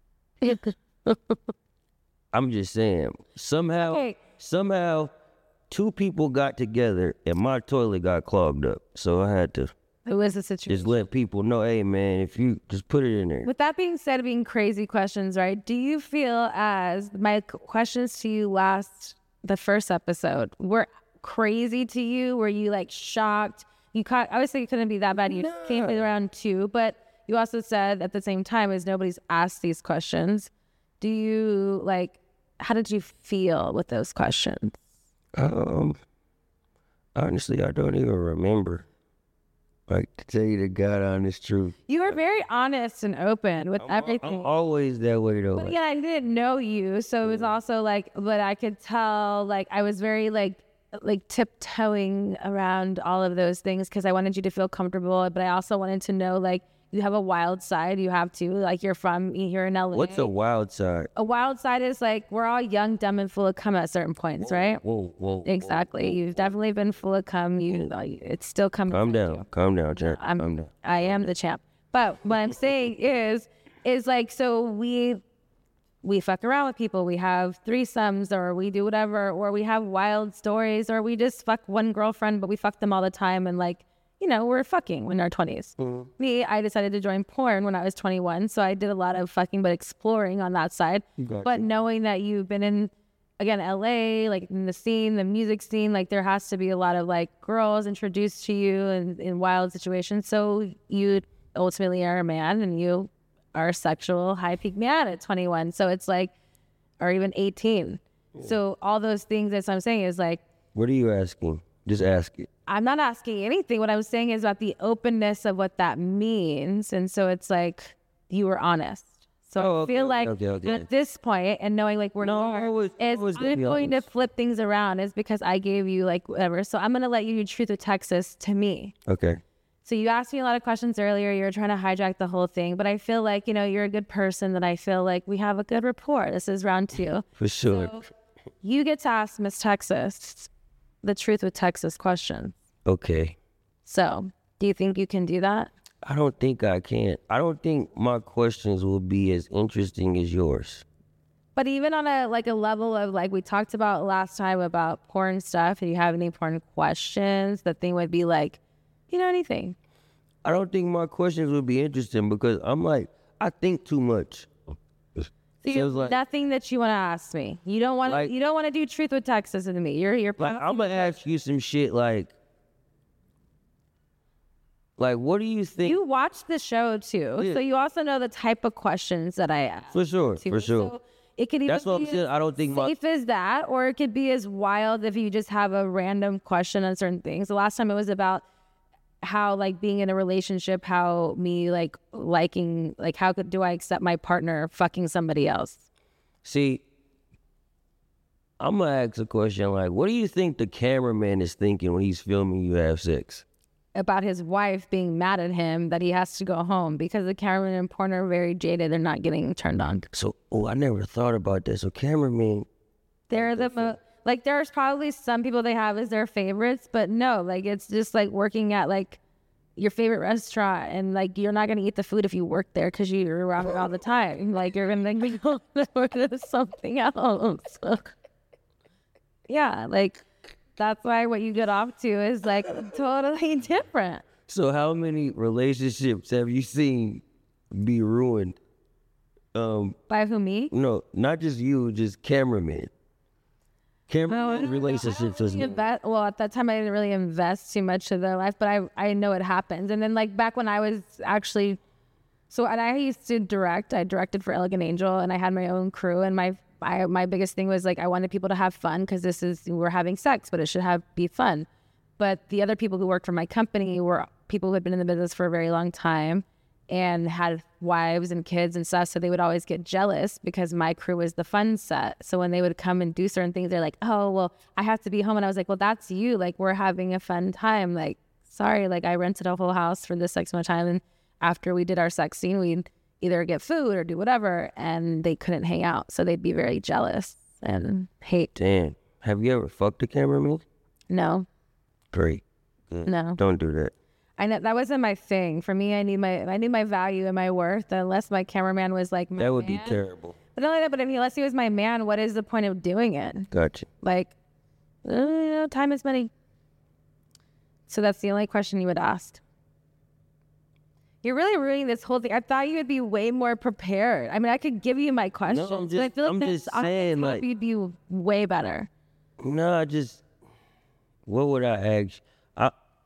I'm just saying, somehow, Okay. somehow, two people got together and my toilet got clogged up. So I had to Who is the situation? just let people know, hey man, if you just put it in there. With that being said, being crazy questions, right? Do you feel as my c- questions to you last the first episode were crazy to you? Were you like shocked? You caught, obviously it couldn't be that bad. You No. came around two, but you also said at the same time as nobody's asked these questions. Do you like? How did you feel with those questions? Um, honestly, I don't even remember. Like, to tell you the God honest truth. You were very honest and open with everything. I'm always that way though. But yeah, I didn't know you, so it was also like, but I could tell, like, I was very like, like tiptoeing around all of those things because I wanted you to feel comfortable, but I also wanted to know, like, you have a wild side. You have to, like, you're from, you're in L A. What's a wild side? A wild side is like we're all young, dumb, and full of cum at certain points, right? Whoa, whoa. Exactly. You've definitely been full of cum. You, it's still coming. Calm from down. you. Calm down, Jack. I'm, Calm down. I am the champ. But what I'm saying is, is like, so we, we fuck around with people. We have threesomes or we do whatever, or we have wild stories, or we just fuck one girlfriend, but we fuck them all the time. And like, you know, we're fucking in our twenties. Mm-hmm. Me, I decided to join porn when I was twenty-one. So I did a lot of fucking, but exploring on that side. Gotcha. But knowing that you've been in, again, L A, like in the scene, the music scene, like there has to be a lot of like girls introduced to you in, in wild situations. So you ultimately are a man and you are a sexual high peak man at twenty-one. So it's like, or even eighteen. So all those things that I'm saying is like, What are you asking? Just ask it. I'm not asking anything. What I was saying is about the openness of what that means. And so it's like you were honest. So Oh, I okay, feel okay, like okay, okay. at this point and knowing like we're No, not, I was- I is was gonna I'm be going to honest. flip things around is because I gave you like whatever. So I'm going to let you do Truth with Texas to me. Okay. So you asked me a lot of questions earlier. You were trying to hijack the whole thing, but I feel like, you know, you're a good person that I feel like we have a good rapport. This is round two. For sure. So you get to ask Miss Texas the Truth with Texas question. Okay. So do you think you can do that? I don't think I can. I don't think my questions will be as interesting as yours. But even on a like a level of like we talked about last time about porn stuff, if you have any porn questions, the thing would be like, you know, anything. I don't think my questions would be interesting because I'm like, I think too much. So you it's like- nothing that you want to ask me. You don't want Like- you don't want to do Truth with Texas with me. You're you're Like, I'm gonna ask you some shit like, like, what do you think? you watch the show too, Yeah. so you also know the type of questions that I ask. For sure, too. for sure. So it could even That's what I'm be saying. as I don't think my- safe as that, or it could be as wild if you just have a random question on certain things. The last time it was about how like being in a relationship, how me like liking, like how could do I accept my partner fucking somebody else? See, I'm gonna ask a question like, what do you think the cameraman is thinking when he's filming you have sex? About his wife being mad at him that he has to go home because the cameraman and porn are very jaded. They're not getting turned on. So, oh, I never thought about that. So, cameraman, They're the mo- like there's probably some people they have as their favorites, but no, like it's just like working at like your favorite restaurant and like you're not gonna eat the food if you work there because you're around it all the time. Like you're gonna be going to order something else. Yeah, like that's why what you get off to is like totally different. so how many relationships have you seen be ruined? Um, By who, me? no, not just you, just cameraman. Cameraman relationships is Invest, well, at that time I didn't really invest too much of their life, but I I know it happens. And then like back when I was actually, so and I used to direct. I directed for Elegant Angel, and I had my own crew. And my I, my biggest thing was like I wanted people to have fun because this is we're having sex, but it should have be fun. But the other people who worked for my company were people who had been in the business for a very long time and had wives and kids and stuff. So they would always get jealous because my crew was the fun set. So when they would come and do certain things, they're like, oh, well, I have to be home. And I was like, well, that's you. Like, we're having a fun time. Like, sorry, like I rented a whole house for this X amount of time. And after we did our sex scene, we'd either get food or do whatever, and they couldn't hang out. So they'd be very jealous and hate. Damn. Have you ever fucked a cameraman? No. Great. Good. No. Don't do that. I know that wasn't my thing. For me, I need my I need my value and my worth. Unless my cameraman was like my That would man. be terrible. But not like that. But I mean, unless he was my man, what is the point of doing it? Gotcha. Like, uh, you know, time is money. So that's the only question you would ask. You're really ruining this whole thing. I thought you would be way more prepared. I mean, I could give you my questions. No, I'm but I just, feel like I'm this, just I saying, hope like, you'd be way better. no, I just, what would I ask? I,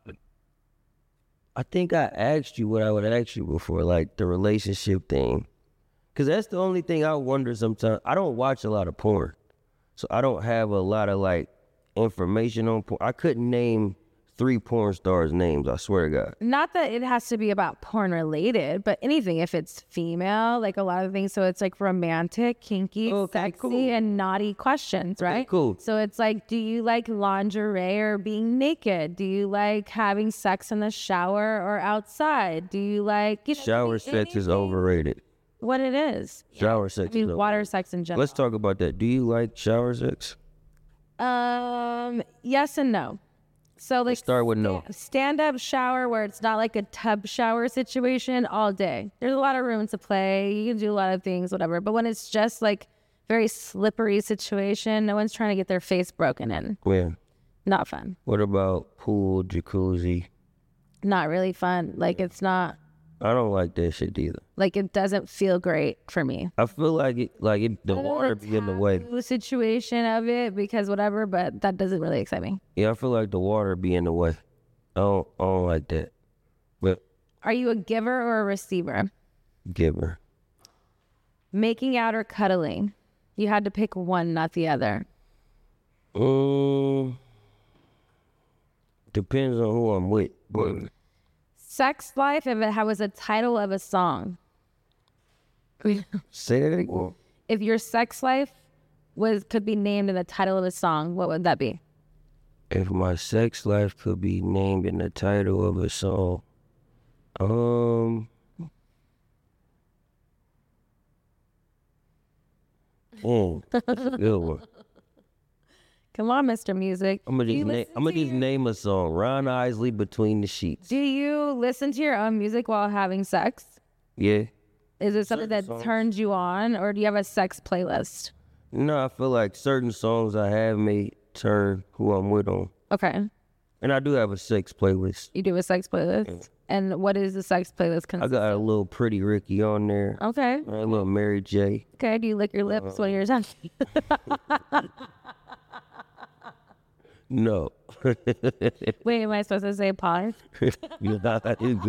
I think I asked you what I would ask you before, like the relationship thing. Because that's the only thing I wonder sometimes. I don't watch a lot of porn. So I don't have a lot of, like, information on porn. I couldn't name three porn stars' names, I swear to God. Not that it has to be about porn related, but anything. If it's female, like a lot of things. So it's like romantic, kinky, Okay, sexy, cool. and naughty questions, right? cool. So it's like, do you like lingerie or being naked? Do you like having sex in the shower or outside? Do you like, you know, Shower sex is overrated. what it is? Shower sex I is mean, water overrated. sex in general. Let's talk about that. Do you like shower sex? Um, yes and no. So like Let's start with no. stand up shower where it's not like a tub shower situation all day. There's a lot of room to play. You can do a lot of things, whatever. But when it's just like very slippery situation, no one's trying to get their face broken in. Yeah. Not fun. What about pool, jacuzzi? Not really fun. Like it's not I don't like that shit either. like it doesn't feel great for me. I feel like it, like it, the I don't know water the be in the way. taboo situation of it because whatever, but that doesn't really excite me. Yeah, I feel like the water be in the way. I don't, I don't like that. But Are you a giver or a receiver? giver. Making out or cuddling? You had to pick one, not the other. Um, depends on who I'm with. But Sex life, if it was a title of a song. say that again. If your sex life was could be named in the title of a song, what would that be? If my sex life could be named in the title of a song, um, mm, that's a good one. Come on, Mister Music. I'm gonna Do you just, na- listen I'm gonna to just your- name a song. Ron Isley, Between the Sheets. Do you listen to your own music while having sex? Yeah. Is it something that Certain songs. turns you on, or do you have a sex playlist? No, I feel like certain songs I have may turn who I'm with on. Okay, And I do have a sex playlist. you do a sex playlist, and what is the sex playlist I consist? got a little Pretty Ricky on there. Okay, A little Mary J. okay. Do you lick your lips when you're done? No. Wait, am I supposed to say pause? You know,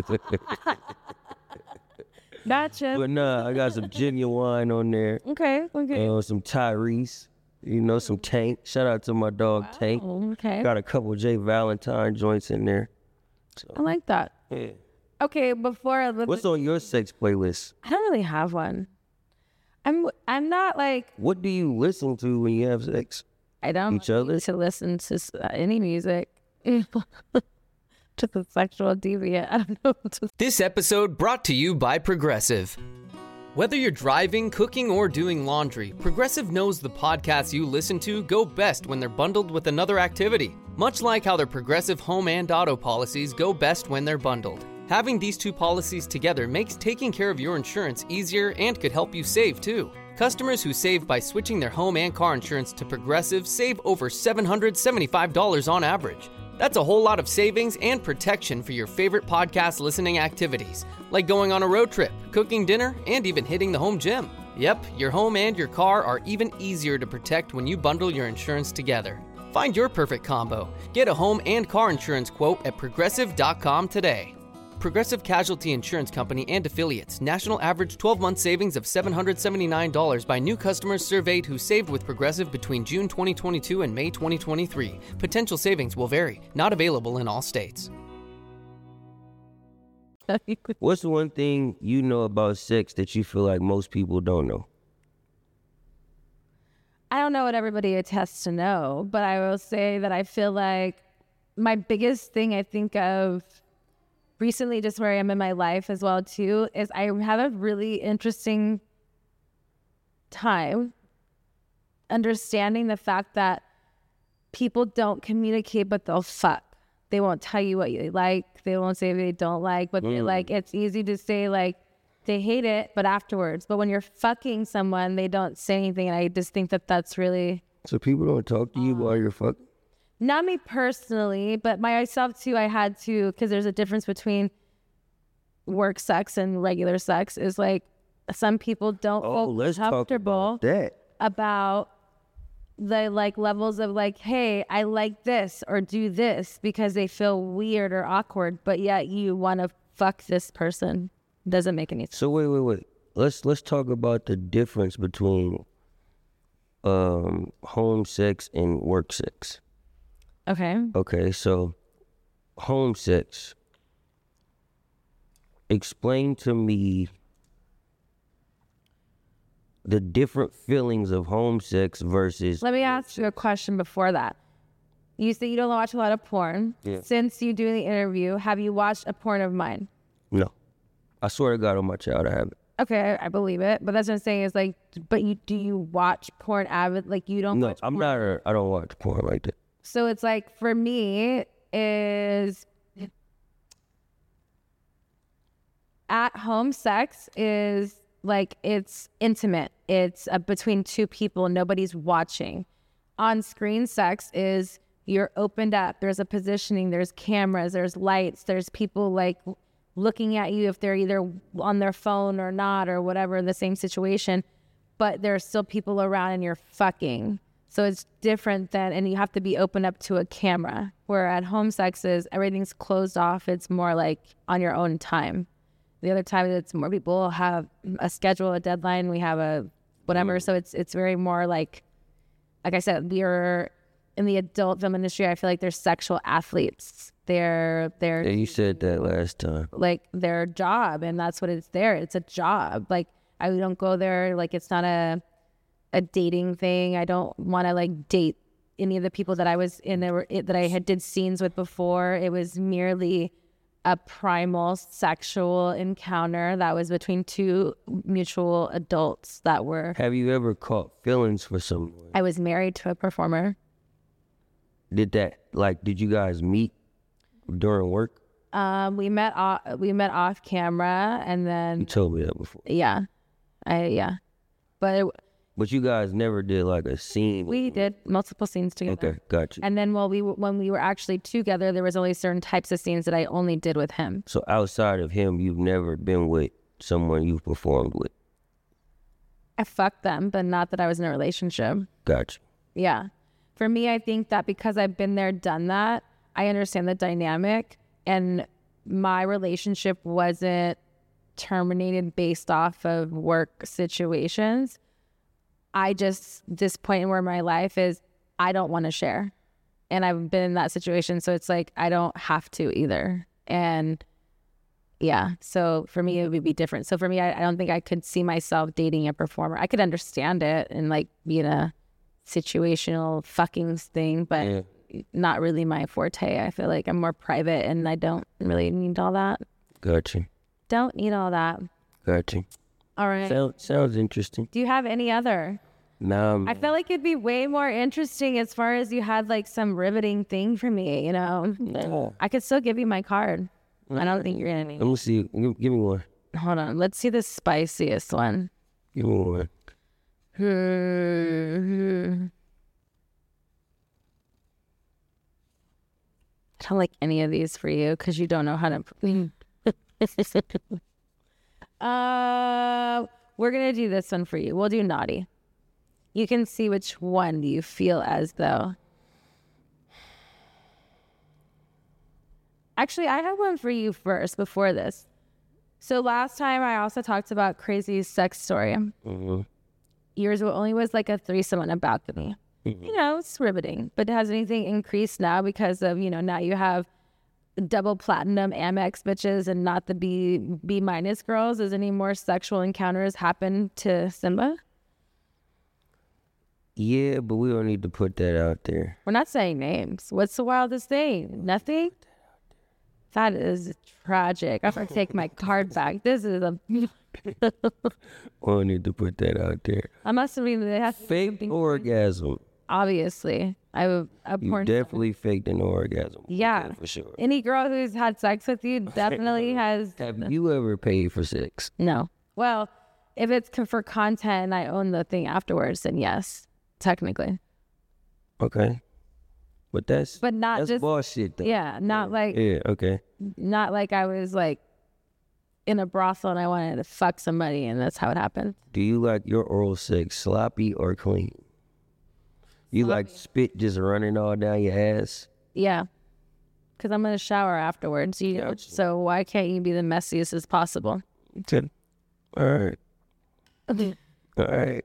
Gotcha. but nah, I got some Genuine on there. Okay, okay. Uh, some Tyrese. You know, some Tank. Shout out to my dog Tank. Oh, okay. Got a couple J Valentine joints in there. I like that. Yeah. Okay, before I look, What's on your sex playlist? I don't really have one. I'm I'm not like What do you listen to when you have sex? I don't Each like other? to listen to s- uh, any music. To the sexual deviant. I don't know. What to This episode brought to you by Progressive. Whether you're driving, cooking, or doing laundry, Progressive knows the podcasts you listen to go best when they're bundled with another activity. Much like how their Progressive home and auto policies go best when they're bundled. Having these two policies together makes taking care of your insurance easier and could help you save too. Customers who save by switching their home and car insurance to Progressive save over seven hundred seventy-five dollars on average. That's a whole lot of savings and protection for your favorite podcast listening activities, like going on a road trip, cooking dinner, and even hitting the home gym. Yep, your home and your car are even easier to protect when you bundle your insurance together. Find your perfect combo. Get a home and car insurance quote at progressive dot com today. Progressive Casualty Insurance Company and Affiliates. National average twelve-month savings of seven hundred seventy-nine dollars by new customers surveyed who saved with Progressive between June twenty twenty-two and May twenty twenty-three. Potential savings will vary. Not available in all states. What's the one thing you know about sex that you feel like most people don't know? I don't know what everybody attests to know, but I will say that I feel like my biggest thing I think of recently, just where I am in my life as well too, is I have a really interesting time understanding the fact that people don't communicate, but they'll fuck. They won't tell you what you like. They won't say they don't like what mm. they like. It's easy to say like they hate it, but afterwards. But when you're fucking someone, they don't say anything. And I just think that that's really... So people don't talk to you uh, while you're fucking? Not me personally, but myself too. I had to, because there's a difference between work sex and regular sex. Is like some people don't oh, feel comfortable about, that. about the like levels of like, hey, I like this or do this because they feel weird or awkward, but yet you want to fuck this person. Doesn't make any sense. So wait, wait, wait. Let's let's talk about the difference between um home sex and work sex. Okay. Okay, so home sex. Explain to me the different feelings of home sex versus... Let me ask you a question before that. You say you don't watch a lot of porn. Yeah. Since you do the interview, have you watched a porn of mine? No. I swear to God on my child I haven't. Okay, I believe it. But that's what I'm saying is like, but you do you watch porn avid? Like you don't No, watch I'm porn? not, a, I don't watch porn like that. So it's like, for me, is at-home sex is like, it's intimate. It's uh, between two people. Nobody's watching. On-screen sex is you're opened up. There's a positioning. There's cameras. There's lights. There's people like looking at you if they're either on their phone or not or whatever in the same situation. But there's still people around and you're fucking. So it's different than, and you have to be open up to a camera. Where at home sex is everything's closed off. It's more like on your own time. The other time it's more people have a schedule, a deadline. We have a whatever. Mm. So it's it's very more like, like I said, we're in the adult film industry. I feel like they're sexual athletes. They're they're. Yeah, you said that last time. Like their job, and that's what it's there. It's a job. Like I don't go there. Like it's not a. a dating thing. I don't want to like date any of the people that I was in there that I had did scenes with before. It was merely a primal sexual encounter that was between two mutual adults that were. Have you ever caught feelings for someone? I was married to a performer. Did that like did you guys meet during work? Um, we met off we met off camera, and then you told me that before. Yeah, I yeah, but. It, But you guys never did like a scene. We did multiple scenes together. Okay, got you. And then while we when we were actually together, there was only certain types of scenes that I only did with him. So outside of him, you've never been with someone you've performed with? I fucked them, but not that I was in a relationship. Got you. Yeah. For me, I think that because I've been there, done that, I understand the dynamic, and my relationship wasn't terminated based off of work situations. I just, this point where my life is, I don't want to share. And I've been in that situation. So it's like, I don't have to either. And yeah, so for me, it would be different. So for me, I, I don't think I could see myself dating a performer. I could understand it and like be in a situational fucking thing, but yeah. Not really my forte. I feel like I'm more private and I don't really need all that. Gotcha. Don't need all that. Gotcha. All right. Sound, sounds interesting. Do you have any other? No. I feel like it'd be way more interesting as far as you had like some riveting thing for me, you know? No. I could still give you my card. I don't think you're gonna need. Let me see. Give, give me one. Hold on. Let's see the spiciest one. Give me one. I don't like any of these for you because you don't know how to. uh, we're gonna do this one for you. We'll do naughty. You can see which one do you feel as though. Actually, I have one for you first before this. So last time I also talked about crazy sex story. Mm-hmm. Yours only was like a threesome on a balcony. Mm-hmm. You know, it's riveting. But has anything increased now because of, you know, now you have double platinum Amex bitches and not the B B minus girls? Does any more sexual encounters happen to Simba? Yeah, but we don't need to put that out there. We're not saying names. What's the wildest thing? Nothing? That is tragic. I'm going to take my card back. This is a... I need to put that out there. I must have been... It has Fake orgasm. Obviously. I would... You definitely faked an orgasm. Yeah. For sure. Any girl who's had sex with you definitely has... Have you ever paid for sex? No. Well, if it's for content and I own the thing afterwards, then yes, technically. Okay. But that's but not that's just bullshit though. Yeah, not like yeah, okay. Not like I was like in a brothel and I wanted to fuck somebody and that's how it happened. Do you like your oral sex sloppy or clean? You sloppy. Like spit just running all down your ass? Yeah, because I'm gonna shower afterwards. You know, gotcha. So why can't you be the messiest as possible? Good. All right. All right.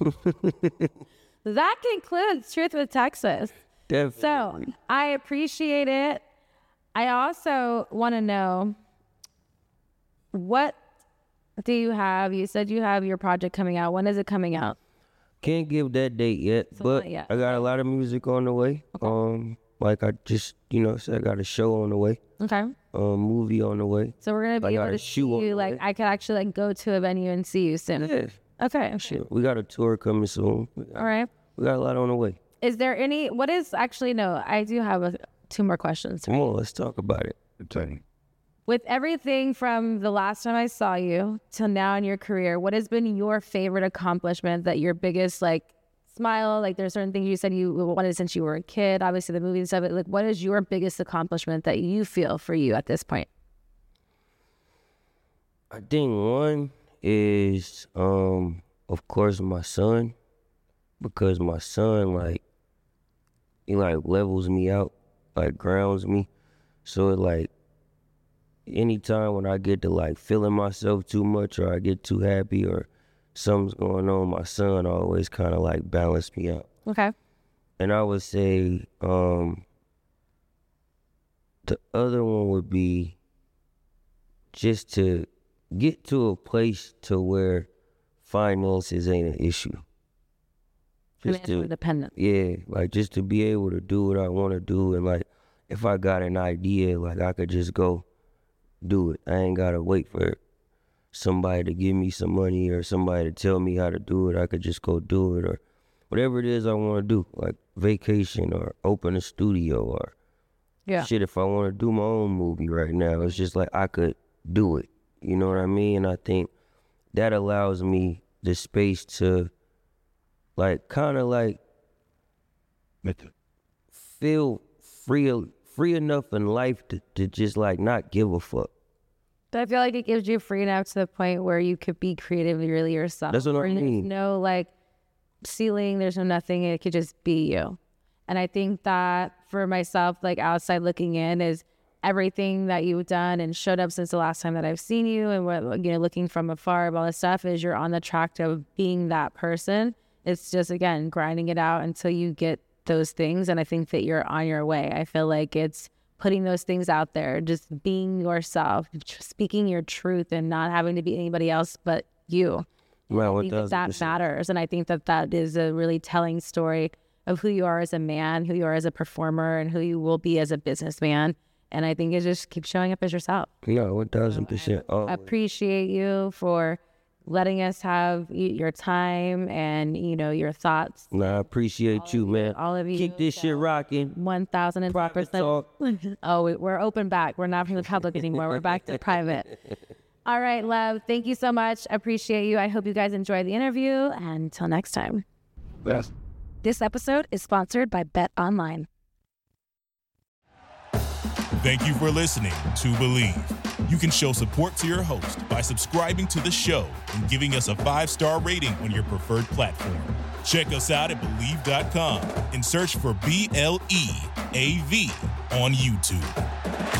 That concludes Truth with Texas. Definitely. So I appreciate it. I also want to know, what do you have? You said you have your project coming out. When is it coming out? Can't give that date yet, so but yet. I got a lot of music on the way. Okay. Um, like I just, you know, said I got a show on the way. Okay. Um, movie on the way. So we're gonna be able to see you. Like I could actually like go to a venue and see you soon. Yeah. Okay. Sure. We got a tour coming soon. Got, All right. We got a lot on the way. Is there any, what is, actually, no, I do have a, two more questions. Come on, let's talk about it. With everything from the last time I saw you till now in your career, what has been your favorite accomplishment, that your biggest, like, smile? Like, there's certain things you said you wanted since you were a kid, obviously the movie and stuff. Like, what is your biggest accomplishment that you feel for you at this point? I think one is, um, of course, my son. Because my son, like, he, like, levels me out, like, grounds me. So, it, like, anytime when I get to, like, feeling myself too much or I get too happy or something's going on, my son always kind of, like, balance me out. Okay. And I would say um, the other one would be just to get to a place to where finances ain't an issue. Just to, independent. Yeah, like just to be able to do what I want to do, and like if I got an idea, like I could just go do it. I ain't gotta wait for somebody to give me some money or somebody to tell me how to do it. I could just go do it, or whatever it is I want to do, like vacation or open a studio or yeah. shit. If I want to do my own movie right now, it's just like I could do it. You know what I mean? And I think that allows me the space to. Like, kind of like feel free free enough in life to, to just, like, not give a fuck. But I feel like it gives you free enough to the point where you could be creatively really yourself. That's what I mean. There's no, like, ceiling. There's no nothing. It could just be you. And I think that for myself, like, outside looking in is everything that you've done and showed up since the last time that I've seen you and, what, you know, looking from afar of all this stuff is you're on the track of being that person. It's just, again, grinding it out until you get those things. And I think that you're on your way. I feel like it's putting those things out there, just being yourself, speaking your truth and not having to be anybody else but you. Well, I think that, that matters. And I think that that is a really telling story of who you are as a man, who you are as a performer, and who you will be as a businessman. And I think it just keeps showing up as yourself. Yeah, one thousand percent. I appreciate you for letting us have your time and, you know, your thoughts. Nah, I appreciate all you, man. All of you. Keep this shit rocking. one thousand percent. Oh, we're open back. We're not from the public anymore. We're back to private. All right, love. Thank you so much. Appreciate you. I hope you guys enjoyed the interview. And until next time. Yes. This episode is sponsored by Bet Online. Thank you for listening to Believe. You can show support to your host by subscribing to the show and giving us a five-star rating on your preferred platform. Check us out at Believe dot com and search for B L E A V on YouTube.